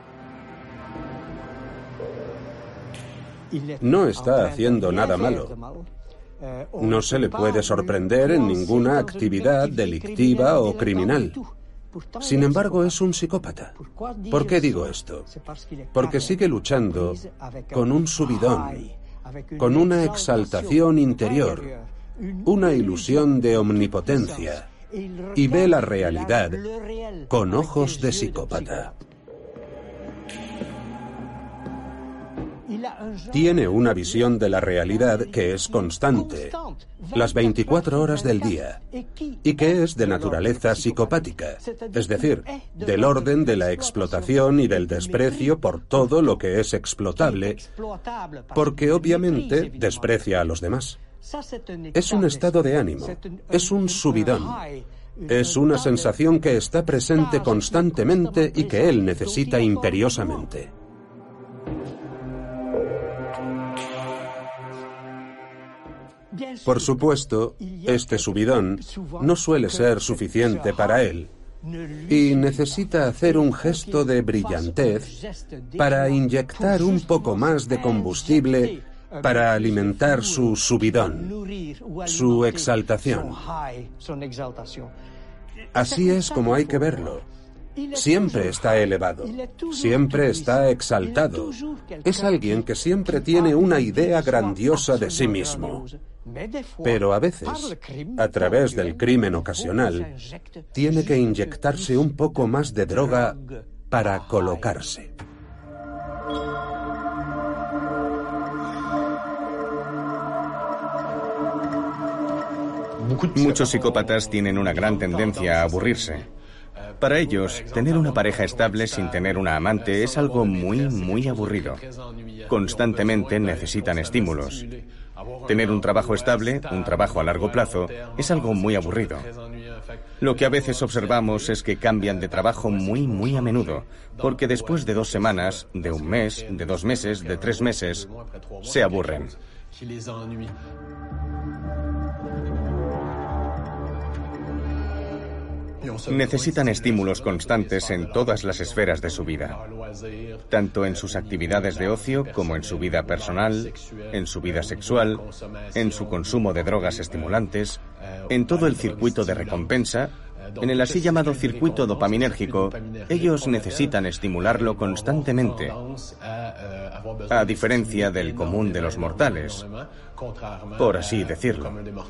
No está haciendo nada malo. No se le puede sorprender en ninguna actividad delictiva o criminal. Sin embargo, es un psicópata. ¿Por qué digo esto? Porque sigue luchando con un subidón, con una exaltación interior, una ilusión de omnipotencia, y ve la realidad con ojos de psicópata. Tiene una visión de la realidad que es constante, las veinticuatro horas del día, y que es de naturaleza psicopática, es decir, del orden de la explotación y del desprecio por todo lo que es explotable, porque obviamente desprecia a los demás. Es un estado de ánimo, es un subidón, es una sensación que está presente constantemente y que él necesita imperiosamente. Por supuesto, este subidón no suele ser suficiente para él y necesita hacer un gesto de brillantez para inyectar un poco más de combustible para alimentar su subidón, su exaltación. Así es como hay que verlo. Siempre está elevado, siempre está exaltado. Es alguien que siempre tiene una idea grandiosa de sí mismo. Pero a veces, a través del crimen ocasional, tiene que inyectarse un poco más de droga para colocarse. Muchos psicópatas tienen una gran tendencia a aburrirse. Para ellos, tener una pareja estable sin tener una amante es algo muy, muy aburrido. Constantemente necesitan estímulos. Tener un trabajo estable, un trabajo a largo plazo, es algo muy aburrido. Lo que a veces observamos es que cambian de trabajo muy, muy a menudo, porque después de dos semanas, de un mes, de dos meses, de tres meses, se aburren. Necesitan estímulos constantes en todas las esferas de su vida, tanto en sus actividades de ocio como en su vida personal, en su vida sexual, en su consumo de drogas estimulantes, en todo el circuito de recompensa, en el así llamado circuito dopaminérgico. Ellos necesitan estimularlo constantemente, a diferencia del común de los mortales, por así decirlo.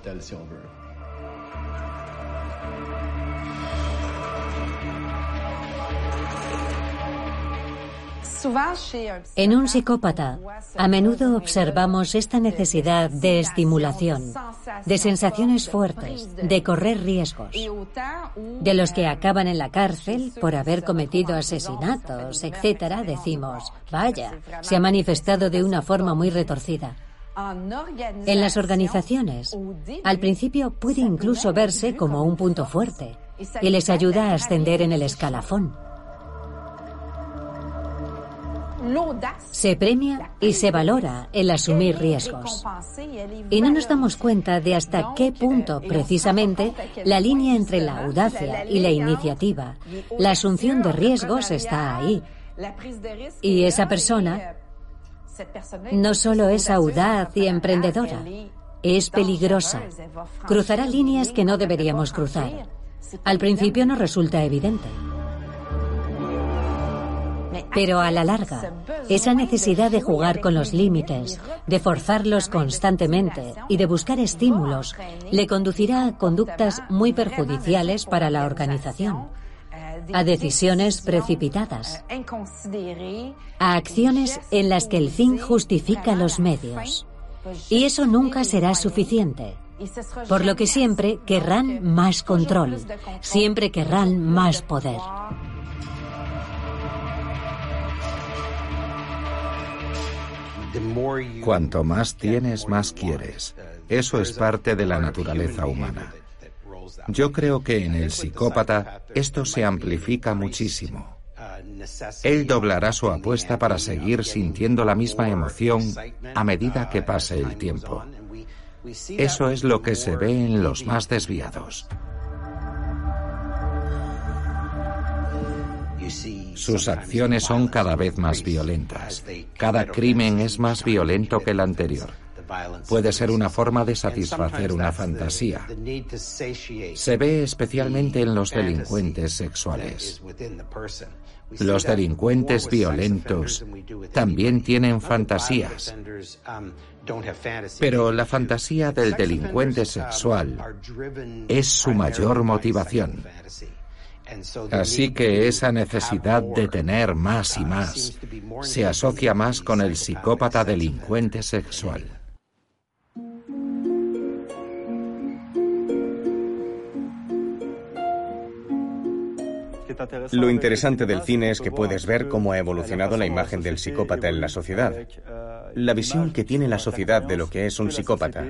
En un psicópata, a menudo observamos esta necesidad de estimulación, de sensaciones fuertes, de correr riesgos, de los que acaban en la cárcel por haber cometido asesinatos, etcétera. Decimos, vaya, se ha manifestado de una forma muy retorcida. En las organizaciones, al principio puede incluso verse como un punto fuerte y les ayuda a ascender en el escalafón. Se premia y se valora el asumir riesgos. Y no nos damos cuenta de hasta qué punto, precisamente, la línea entre la audacia y la iniciativa, la asunción de riesgos está ahí. Y esa persona no solo es audaz y emprendedora, es peligrosa. Cruzará líneas que no deberíamos cruzar. Al principio no resulta evidente. Pero a la larga, esa necesidad de jugar con los límites, de forzarlos constantemente y de buscar estímulos, le conducirá a conductas muy perjudiciales para la organización, a decisiones precipitadas, a acciones en las que el fin justifica los medios. Y eso nunca será suficiente, por lo que siempre querrán más control, siempre querrán más poder. Cuanto más tienes, más quieres. Eso es parte de la naturaleza humana. Yo creo que en el psicópata esto se amplifica muchísimo. Él doblará su apuesta para seguir sintiendo la misma emoción a medida que pase el tiempo. Eso es lo que se ve en los más desviados. Sus acciones son cada vez más violentas. Cada crimen es más violento que el anterior. Puede ser una forma de satisfacer una fantasía. Se ve especialmente en los delincuentes sexuales. Los delincuentes violentos también tienen fantasías. Pero la fantasía del delincuente sexual es su mayor motivación. Así que esa necesidad de tener más y más se asocia más con el psicópata delincuente sexual. Lo interesante del cine es que puedes ver cómo ha evolucionado la imagen del psicópata en la sociedad. La visión que tiene la sociedad de lo que es un psicópata.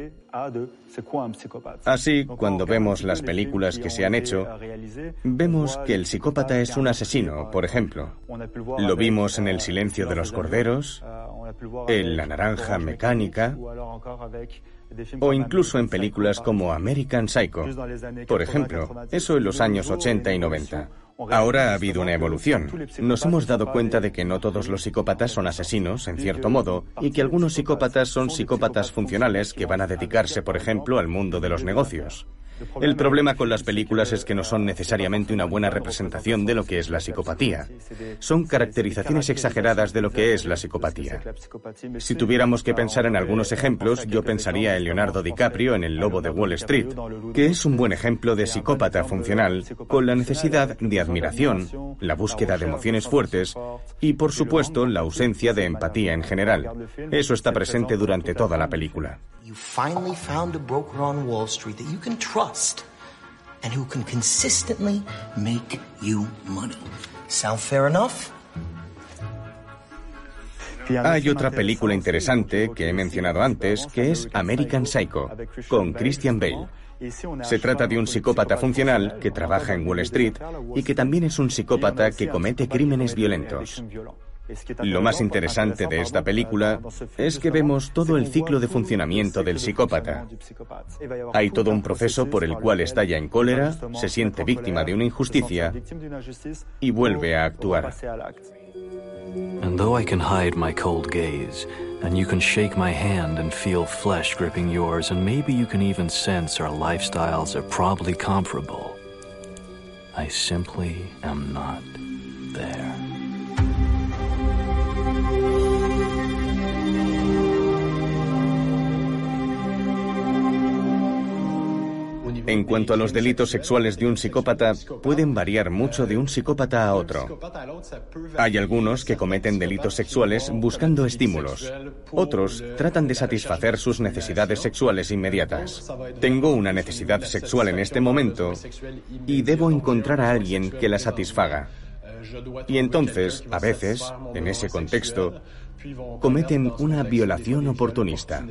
Así, cuando vemos las películas que se han hecho, vemos que el psicópata es un asesino, por ejemplo. Lo vimos en El silencio de los corderos, en La Naranja Mecánica o incluso en películas como American Psycho. Por ejemplo, eso en los años ochenta y noventa. Ahora ha habido una evolución. Nos hemos dado cuenta de que no todos los psicópatas son asesinos, en cierto modo, y que algunos psicópatas son psicópatas funcionales que van a dedicarse, por ejemplo, al mundo de los negocios. El problema con las películas es que no son necesariamente una buena representación de lo que es la psicopatía. Son caracterizaciones exageradas de lo que es la psicopatía. Si tuviéramos que pensar en algunos ejemplos, yo pensaría en Leonardo DiCaprio en El Lobo de Wall Street, que es un buen ejemplo de psicópata funcional con la necesidad de admiración, la búsqueda de emociones fuertes y, por supuesto, la ausencia de empatía en general. Eso está presente durante toda la película. You finally found a broker on Wall Street that you can trust and who can consistently make you money. Sound fair enough? Hay otra película interesante que he mencionado antes, que es American Psycho, con Christian Bale. Se trata de un psicópata funcional que trabaja en Wall Street y que también es un psicópata que comete crímenes violentos. Lo más interesante de esta película es que vemos todo el ciclo de funcionamiento del psicópata. Hay todo un proceso por el cual estalla en cólera, se siente víctima de una injusticia y vuelve a actuar. And though I can hide my cold gaze, and you can shake my hand and feel flesh gripping yours, and maybe you can even sense our lifestyles are probably comparable, I simply am not there. En cuanto a los delitos sexuales de un psicópata, pueden variar mucho de un psicópata a otro. Hay algunos que cometen delitos sexuales buscando estímulos. Otros tratan de satisfacer sus necesidades sexuales inmediatas. Tengo una necesidad sexual en este momento y debo encontrar a alguien que la satisfaga. Y entonces, a veces, en ese contexto, cometen una violación oportunista.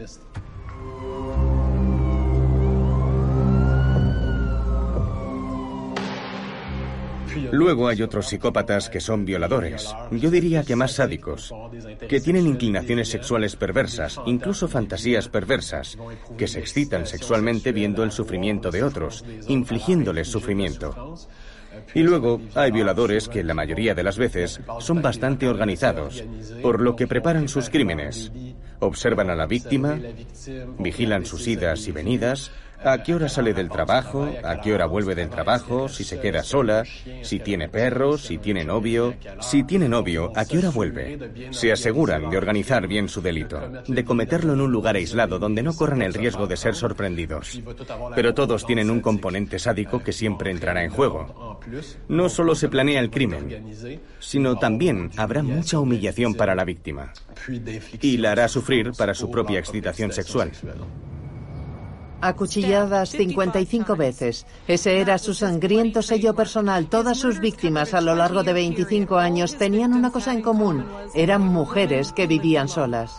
Luego hay otros psicópatas que son violadores, yo diría que más sádicos, que tienen inclinaciones sexuales perversas, incluso fantasías perversas, que se excitan sexualmente viendo el sufrimiento de otros, infligiéndoles sufrimiento. Y luego hay violadores que la mayoría de las veces son bastante organizados, por lo que preparan sus crímenes. Observan a la víctima, vigilan sus idas y venidas, a qué hora sale del trabajo, a qué hora vuelve del trabajo, si se queda sola, si tiene perros, si tiene novio. Si tiene novio, a qué hora vuelve. Se aseguran de organizar bien su delito, de cometerlo en un lugar aislado donde no corran el riesgo de ser sorprendidos. Pero todos tienen un componente sádico que siempre entrará en juego. No solo se planea el crimen, sino también habrá mucha humillación para la víctima y la hará sufrir para su propia excitación sexual. Acuchilladas cincuenta y cinco veces. Ese era su sangriento sello personal. Todas sus víctimas a lo largo de veinticinco años tenían una cosa en común. Eran mujeres que vivían solas.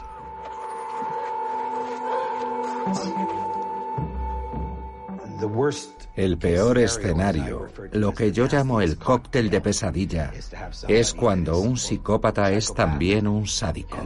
El peor escenario, lo que yo llamo el cóctel de pesadilla, es cuando un psicópata es también un sádico.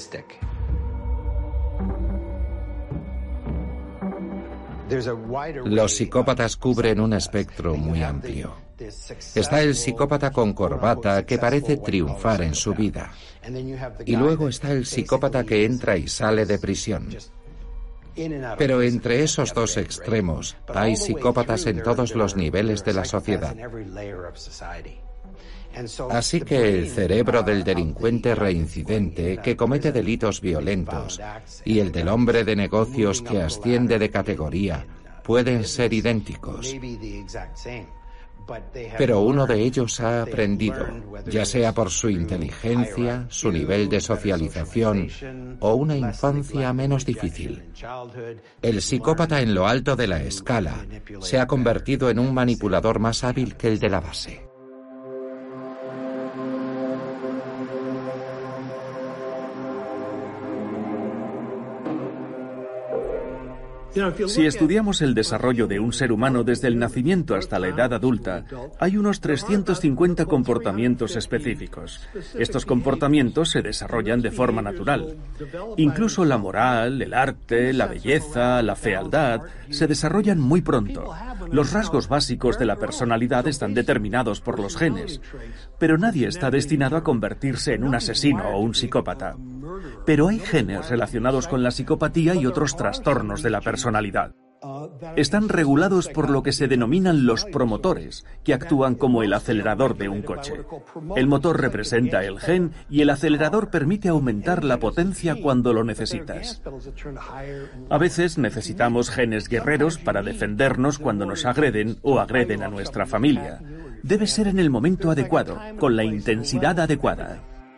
Los psicópatas cubren un espectro muy amplio. Está el psicópata con corbata que parece triunfar en su vida. Y luego está el psicópata que entra y sale de prisión. Pero entre esos dos extremos hay psicópatas en todos los niveles de la sociedad. Así que el cerebro del delincuente reincidente que comete delitos violentos y el del hombre de negocios que asciende de categoría pueden ser idénticos. Pero uno de ellos ha aprendido, ya sea por su inteligencia, su nivel de socialización o una infancia menos difícil. El psicópata en lo alto de la escala se ha convertido en un manipulador más hábil que el de la base. Si estudiamos el desarrollo de un ser humano desde el nacimiento hasta la edad adulta, hay unos trescientos cincuenta comportamientos específicos. Estos comportamientos se desarrollan de forma natural. Incluso la moral, el arte, la belleza, la fealdad, se desarrollan muy pronto. Los rasgos básicos de la personalidad están determinados por los genes, pero nadie está destinado a convertirse en un asesino o un psicópata. Pero hay genes relacionados con la psicopatía y otros trastornos de la personalidad. Están regulados por lo que se denominan los promotores, que actúan como el acelerador de un coche. El motor representa el gen y el acelerador permite aumentar la potencia cuando lo necesitas. A veces necesitamos genes guerreros para defendernos cuando nos agreden o agreden a nuestra familia. Debe ser en el momento adecuado, con la intensidad adecuada.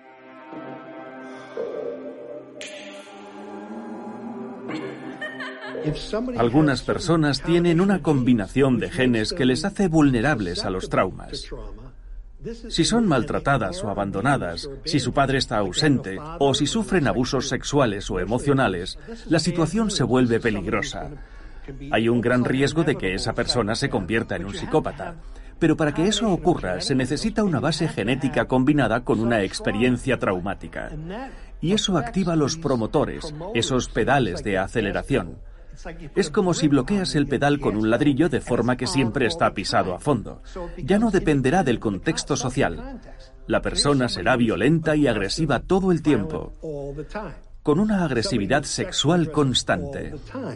Algunas personas tienen una combinación de genes que les hace vulnerables a los traumas. Si son maltratadas o abandonadas, si su padre está ausente o si sufren abusos sexuales o emocionales, la situación se vuelve peligrosa. Hay un gran riesgo de que esa persona se convierta en un psicópata. Pero para que eso ocurra, se necesita una base genética combinada con una experiencia traumática. Y eso activa los promotores, esos pedales de aceleración. Es como si bloqueas el pedal con un ladrillo de forma que siempre está pisado a fondo. Ya no dependerá del contexto social. La persona será violenta y agresiva todo el tiempo, con una agresividad sexual constante.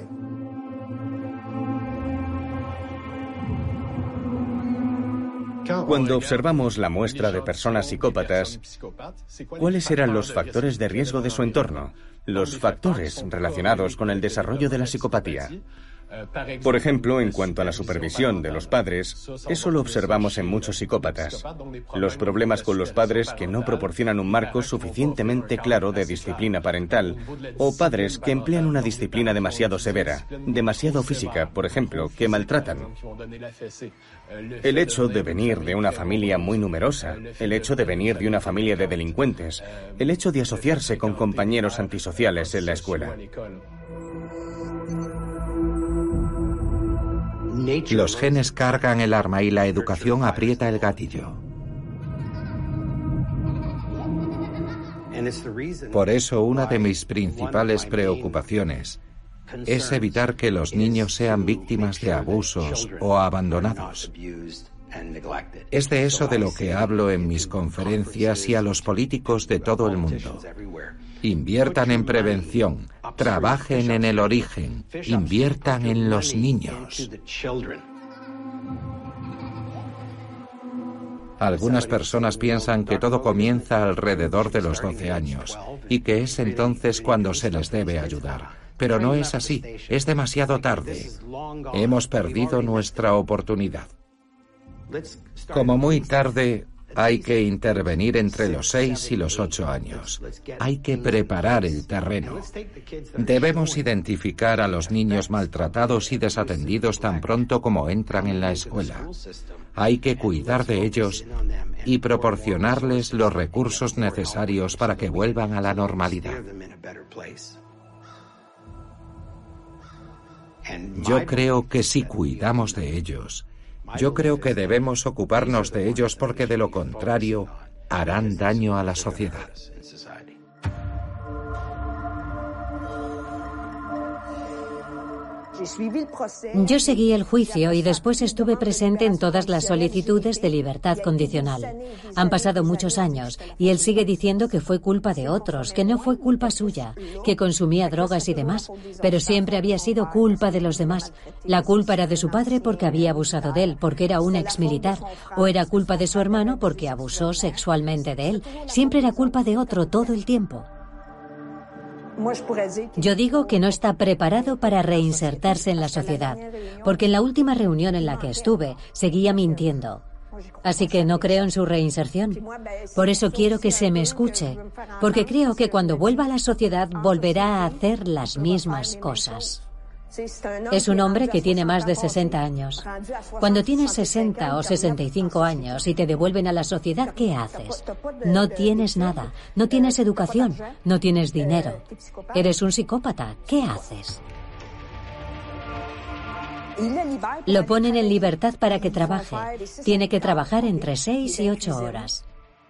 Cuando observamos la muestra de personas psicópatas, ¿cuáles eran los factores de riesgo de su entorno? Los factores relacionados con el desarrollo de la psicopatía. Por ejemplo, en cuanto a la supervisión de los padres, eso lo observamos en muchos psicópatas. Los problemas con los padres que no proporcionan un marco suficientemente claro de disciplina parental, o padres que emplean una disciplina demasiado severa, demasiado física, por ejemplo, que maltratan. El hecho de venir de una familia muy numerosa, el hecho de venir de una familia de delincuentes, el hecho de asociarse con compañeros antisociales en la escuela. Los genes cargan el arma y la educación aprieta el gatillo. Por eso, una de mis principales preocupaciones es evitar que los niños sean víctimas de abusos o abandonados. Es de eso de lo que hablo en mis conferencias y a los políticos de todo el mundo. Inviertan en prevención, trabajen en el origen, inviertan en los niños. Algunas personas piensan que todo comienza alrededor de los doce años y que es entonces cuando se les debe ayudar. Pero no es así, es demasiado tarde. Hemos perdido nuestra oportunidad. Como muy tarde, hay que intervenir entre los seis y los ocho años. Hay que preparar el terreno. Debemos identificar a los niños maltratados y desatendidos tan pronto como entran en la escuela. Hay que cuidar de ellos y proporcionarles los recursos necesarios para que vuelvan a la normalidad. Yo creo que si cuidamos de ellos, yo creo que debemos ocuparnos de ellos porque de lo contrario harán daño a la sociedad. Yo seguí el juicio y después estuve presente en todas las solicitudes de libertad condicional. Han pasado muchos años y él sigue diciendo que fue culpa de otros, que no fue culpa suya, que consumía drogas y demás, pero siempre había sido culpa de los demás. La culpa era de su padre porque había abusado de él, porque era un exmilitar, o era culpa de su hermano porque abusó sexualmente de él. Siempre era culpa de otro todo el tiempo. Yo digo que no está preparado para reinsertarse en la sociedad, porque en la última reunión en la que estuve seguía mintiendo. Así que no creo en su reinserción. Por eso quiero que se me escuche, porque creo que cuando vuelva a la sociedad volverá a hacer las mismas cosas. Es un hombre que tiene más de sesenta años. Cuando tienes sesenta o sesenta y cinco años y te devuelven a la sociedad, ¿qué haces? No tienes nada, no tienes educación, no tienes dinero. Eres un psicópata, ¿qué haces? Lo ponen en libertad para que trabaje. Tiene que trabajar entre seis y ocho horas.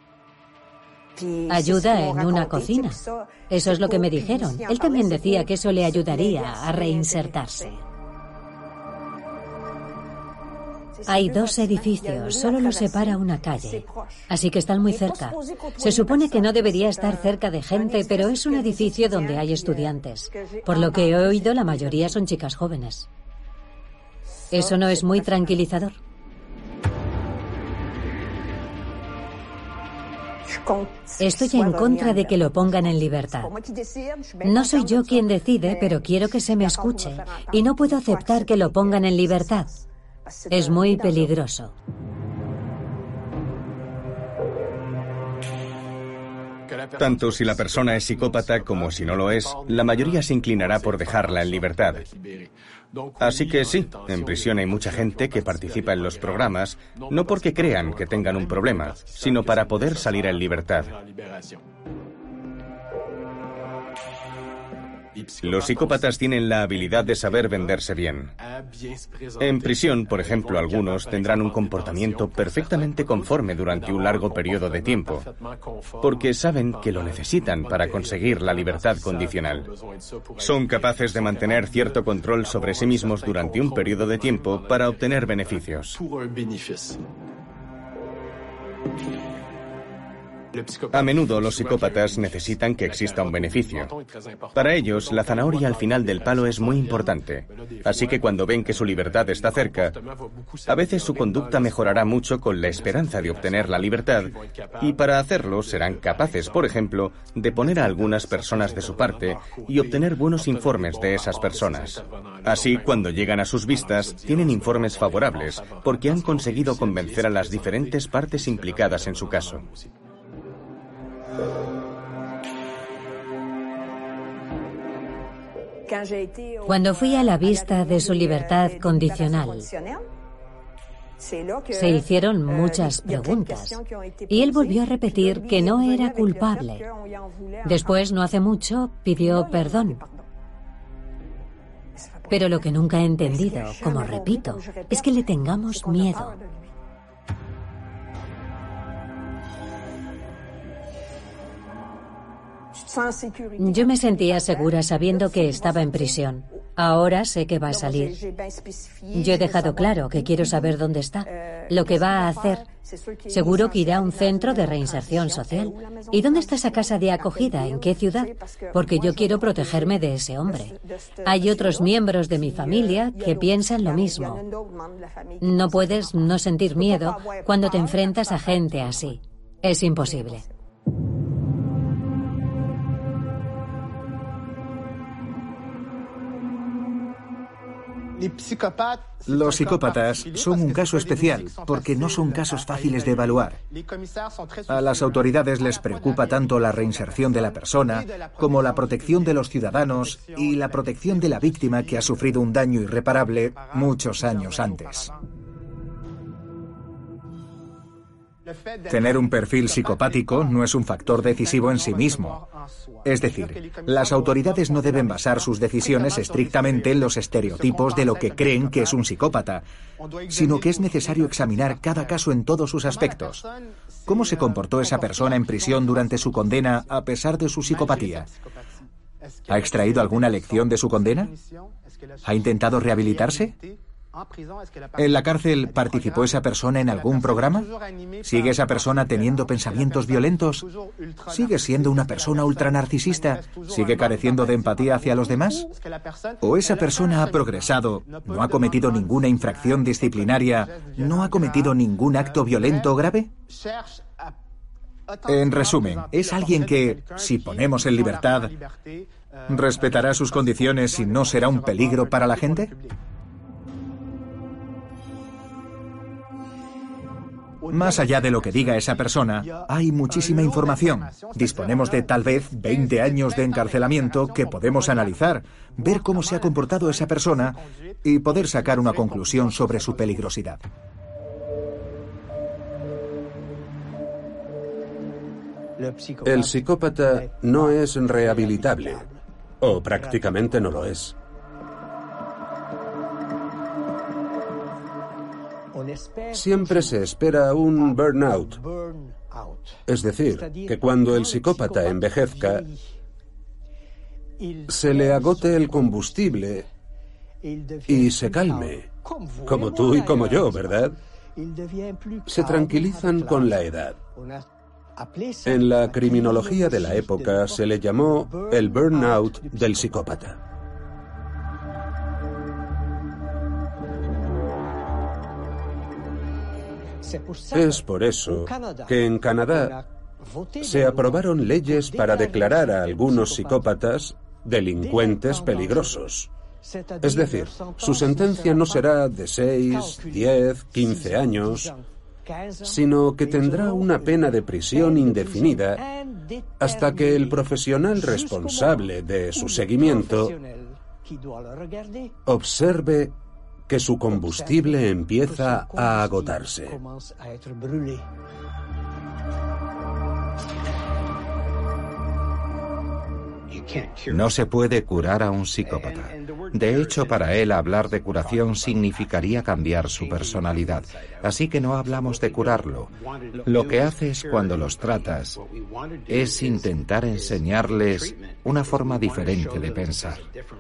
Ayuda en una cocina. Eso es lo que me dijeron. Él también decía que eso le ayudaría a reinsertarse. Hay dos edificios, solo los separa una calle, así que están muy cerca. Se supone que no debería estar cerca de gente, pero es un edificio donde hay estudiantes. Por lo que he oído, la mayoría son chicas jóvenes. ¿Eso no es muy tranquilizador? Estoy en contra de que lo pongan en libertad. No soy yo quien decide, pero quiero que se me escuche, y no puedo aceptar que lo pongan en libertad. Es muy peligroso. Tanto si la persona es psicópata como si no lo es, la mayoría se inclinará por dejarla en libertad. Así que sí, en prisión hay mucha gente que participa en los programas, no porque crean que tengan un problema, sino para poder salir en libertad. Los psicópatas tienen la habilidad de saber venderse bien. En prisión, por ejemplo, algunos tendrán un comportamiento perfectamente conforme durante un largo periodo de tiempo, porque saben que lo necesitan para conseguir la libertad condicional. Son capaces de mantener cierto control sobre sí mismos durante un periodo de tiempo para obtener beneficios. A menudo los psicópatas necesitan que exista un beneficio. Para ellos, la zanahoria al final del palo es muy importante. Así que cuando ven que su libertad está cerca, a veces su conducta mejorará mucho con la esperanza de obtener la libertad, y para hacerlo serán capaces, por ejemplo, de poner a algunas personas de su parte y obtener buenos informes de esas personas. Así, cuando llegan a sus vistas, tienen informes favorables, porque han conseguido convencer a las diferentes partes implicadas en su caso. Cuando fui a la vista de su libertad condicional, se hicieron muchas preguntas y él volvió a repetir que no era culpable. Después, no hace mucho, pidió perdón. Pero lo que nunca he entendido, como repito, es que le tengamos miedo. Yo me sentía segura sabiendo que estaba en prisión. Ahora sé que va a salir. Yo he dejado claro que quiero saber dónde está, lo que va a hacer. Seguro que irá a un centro de reinserción social. ¿Y dónde está esa casa de acogida? ¿En qué ciudad? Porque yo quiero protegerme de ese hombre. Hay otros miembros de mi familia que piensan lo mismo. No puedes no sentir miedo cuando te enfrentas a gente así. Es imposible. Los psicópatas son un caso especial porque no son casos fáciles de evaluar. A las autoridades les preocupa tanto la reinserción de la persona como la protección de los ciudadanos y la protección de la víctima que ha sufrido un daño irreparable muchos años antes. Tener un perfil psicopático no es un factor decisivo en sí mismo. Es decir, las autoridades no deben basar sus decisiones estrictamente en los estereotipos de lo que creen que es un psicópata, sino que es necesario examinar cada caso en todos sus aspectos. ¿Cómo se comportó esa persona en prisión durante su condena a pesar de su psicopatía? ¿Ha extraído alguna lección de su condena? ¿Ha intentado rehabilitarse? ¿En la cárcel participó esa persona en algún programa? ¿Sigue esa persona teniendo pensamientos violentos? ¿Sigue siendo una persona ultranarcisista? ¿Sigue careciendo de empatía hacia los demás? ¿O esa persona ha progresado, no ha cometido ninguna infracción disciplinaria, no ha cometido ningún acto violento o grave? En resumen, ¿es alguien que, si ponemos en libertad, respetará sus condiciones y no será un peligro para la gente? Más allá de lo que diga esa persona, hay muchísima información. Disponemos de tal vez veinte años de encarcelamiento que podemos analizar, ver cómo se ha comportado esa persona y poder sacar una conclusión sobre su peligrosidad. El psicópata no es rehabilitable, o prácticamente no lo es. Siempre se espera un burnout, es decir, que cuando el psicópata envejezca, se le agote el combustible y se calme, como tú y como yo, ¿verdad? Se tranquilizan con la edad. En la criminología de la época se le llamó el burnout del psicópata. Es por eso que en Canadá se aprobaron leyes para declarar a algunos psicópatas delincuentes peligrosos. Es decir, su sentencia no será de seis, diez, quince años, sino que tendrá una pena de prisión indefinida hasta que el profesional responsable de su seguimiento observe que su combustible empieza a agotarse. No se puede curar a un psicópata. De hecho, para él hablar de curación significaría cambiar su personalidad. Así que no hablamos de curarlo. Lo que haces cuando los tratas es intentar enseñarles una forma diferente de pensar.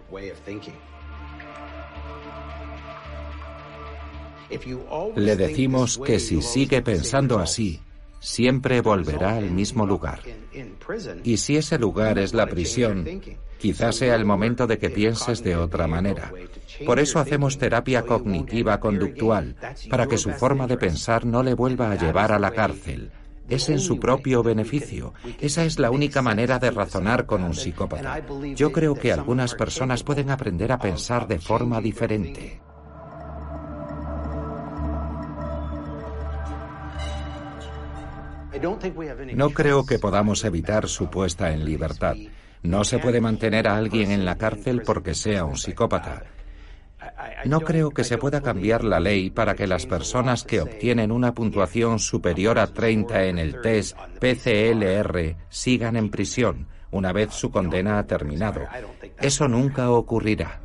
Le decimos que si sigue pensando así, siempre volverá al mismo lugar. Y si ese lugar es la prisión, quizás sea el momento de que pienses de otra manera. Por eso hacemos terapia cognitiva conductual, para que su forma de pensar no le vuelva a llevar a la cárcel. Es en su propio beneficio. Esa es la única manera de razonar con un psicópata. Yo creo que algunas personas pueden aprender a pensar de forma diferente. No creo que podamos evitar su puesta en libertad. No se puede mantener a alguien en la cárcel porque sea un psicópata. No creo que se pueda cambiar la ley para que las personas que obtienen una puntuación superior a treinta en el test P C L R sigan en prisión una vez su condena ha terminado. Eso nunca ocurrirá.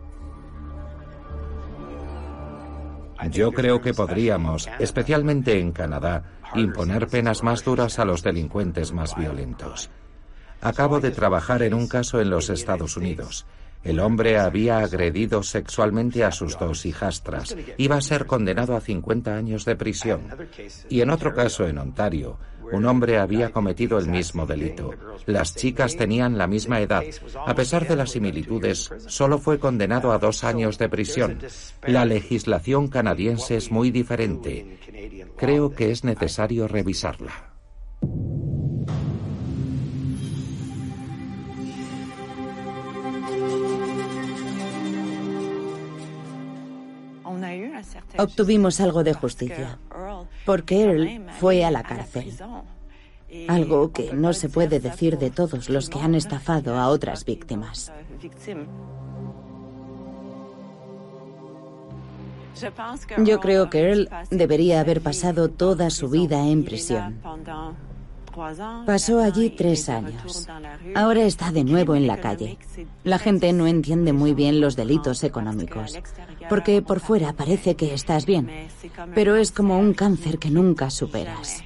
Yo creo que podríamos, especialmente en Canadá, imponer penas más duras a los delincuentes más violentos. Acabo de trabajar en un caso en los Estados Unidos. El hombre había agredido sexualmente a sus dos hijastras. Iba a ser condenado a cincuenta años de prisión. Y en otro caso en Ontario, un hombre había cometido el mismo delito. Las chicas tenían la misma edad. A pesar de las similitudes, solo fue condenado a dos años de prisión. La legislación canadiense es muy diferente. Creo que es necesario revisarla. Obtuvimos algo de justicia, porque Earl fue a la cárcel. Algo que no se puede decir de todos los que han estafado a otras víctimas. Yo creo que Earl debería haber pasado toda su vida en prisión. Pasó allí tres años. Ahora está de nuevo en la calle. La gente no entiende muy bien los delitos económicos, porque por fuera parece que estás bien, pero es como un cáncer que nunca superas.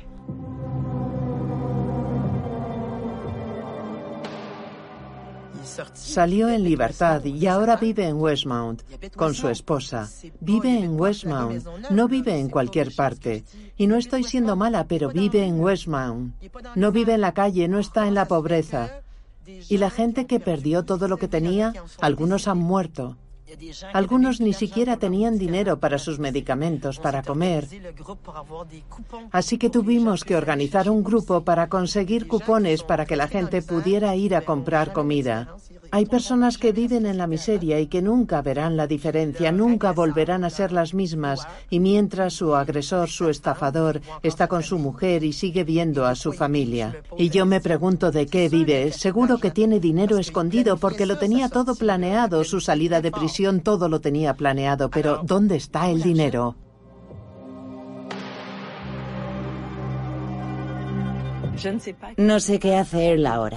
Salió en libertad y ahora vive en Westmount con su esposa. Vive en Westmount, no vive en cualquier parte. Y no estoy siendo mala, pero vive en Westmount. No vive en la calle, no está en la pobreza. Y la gente que perdió todo lo que tenía, algunos han muerto. Algunos ni siquiera tenían dinero para sus medicamentos, para comer. Así que tuvimos que organizar un grupo para conseguir cupones para que la gente pudiera ir a comprar comida. Hay personas que viven en la miseria y que nunca verán la diferencia, nunca volverán a ser las mismas, y mientras su agresor, su estafador, está con su mujer y sigue viendo a su familia. Y yo me pregunto de qué vive. Seguro que tiene dinero escondido porque lo tenía todo planeado, su salida de prisión todo lo tenía planeado, pero ¿dónde está el dinero? No sé qué hace Earl ahora.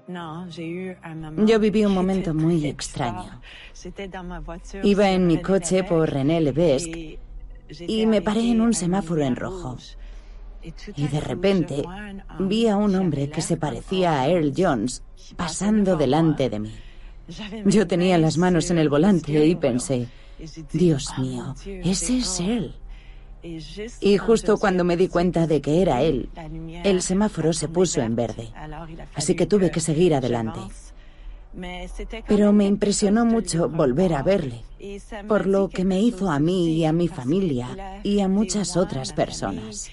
Yo viví un momento muy extraño. Iba en mi coche por René Levesque y me paré en un semáforo en rojo. Y de repente vi a un hombre que se parecía a Earl Jones pasando delante de mí. Yo tenía las manos en el volante y pensé, Dios mío, ese es Earl. Y justo cuando me di cuenta de que era él, el semáforo se puso en verde. Así que tuve que seguir adelante. Pero me impresionó mucho volver a verle, por lo que me hizo a mí y a mi familia y a muchas otras personas.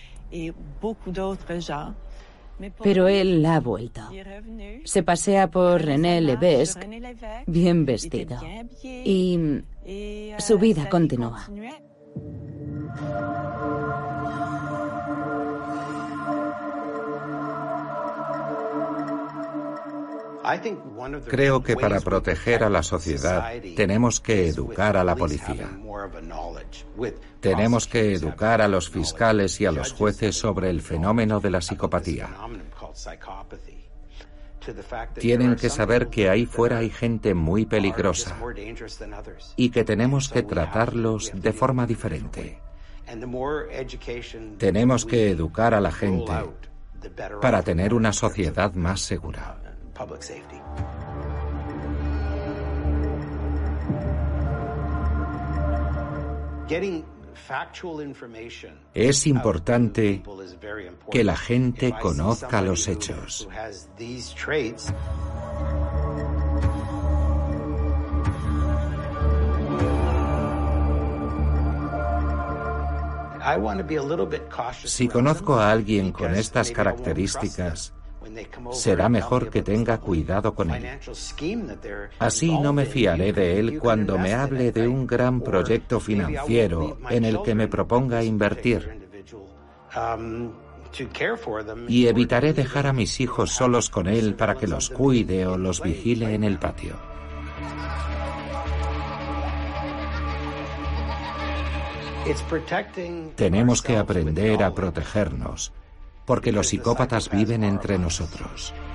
Pero él ha vuelto. Se pasea por René Levesque, bien vestido. Y su vida continúa. Creo que para proteger a la sociedad tenemos que educar a la policía. Tenemos que educar a los fiscales y a los jueces sobre el fenómeno de la psicopatía. Tienen que saber que ahí fuera hay gente muy peligrosa y que tenemos que tratarlos de forma diferente. Tenemos que educar a la gente para tener una sociedad más segura. Es importante que la gente conozca los hechos. Si conozco a alguien con estas características, será mejor que tenga cuidado con él. Así no me fiaré de él cuando me hable de un gran proyecto financiero en el que me proponga invertir. Y evitaré dejar a mis hijos solos con él para que los cuide o los vigile en el patio. Tenemos que aprender a protegernos, porque los psicópatas viven entre nosotros.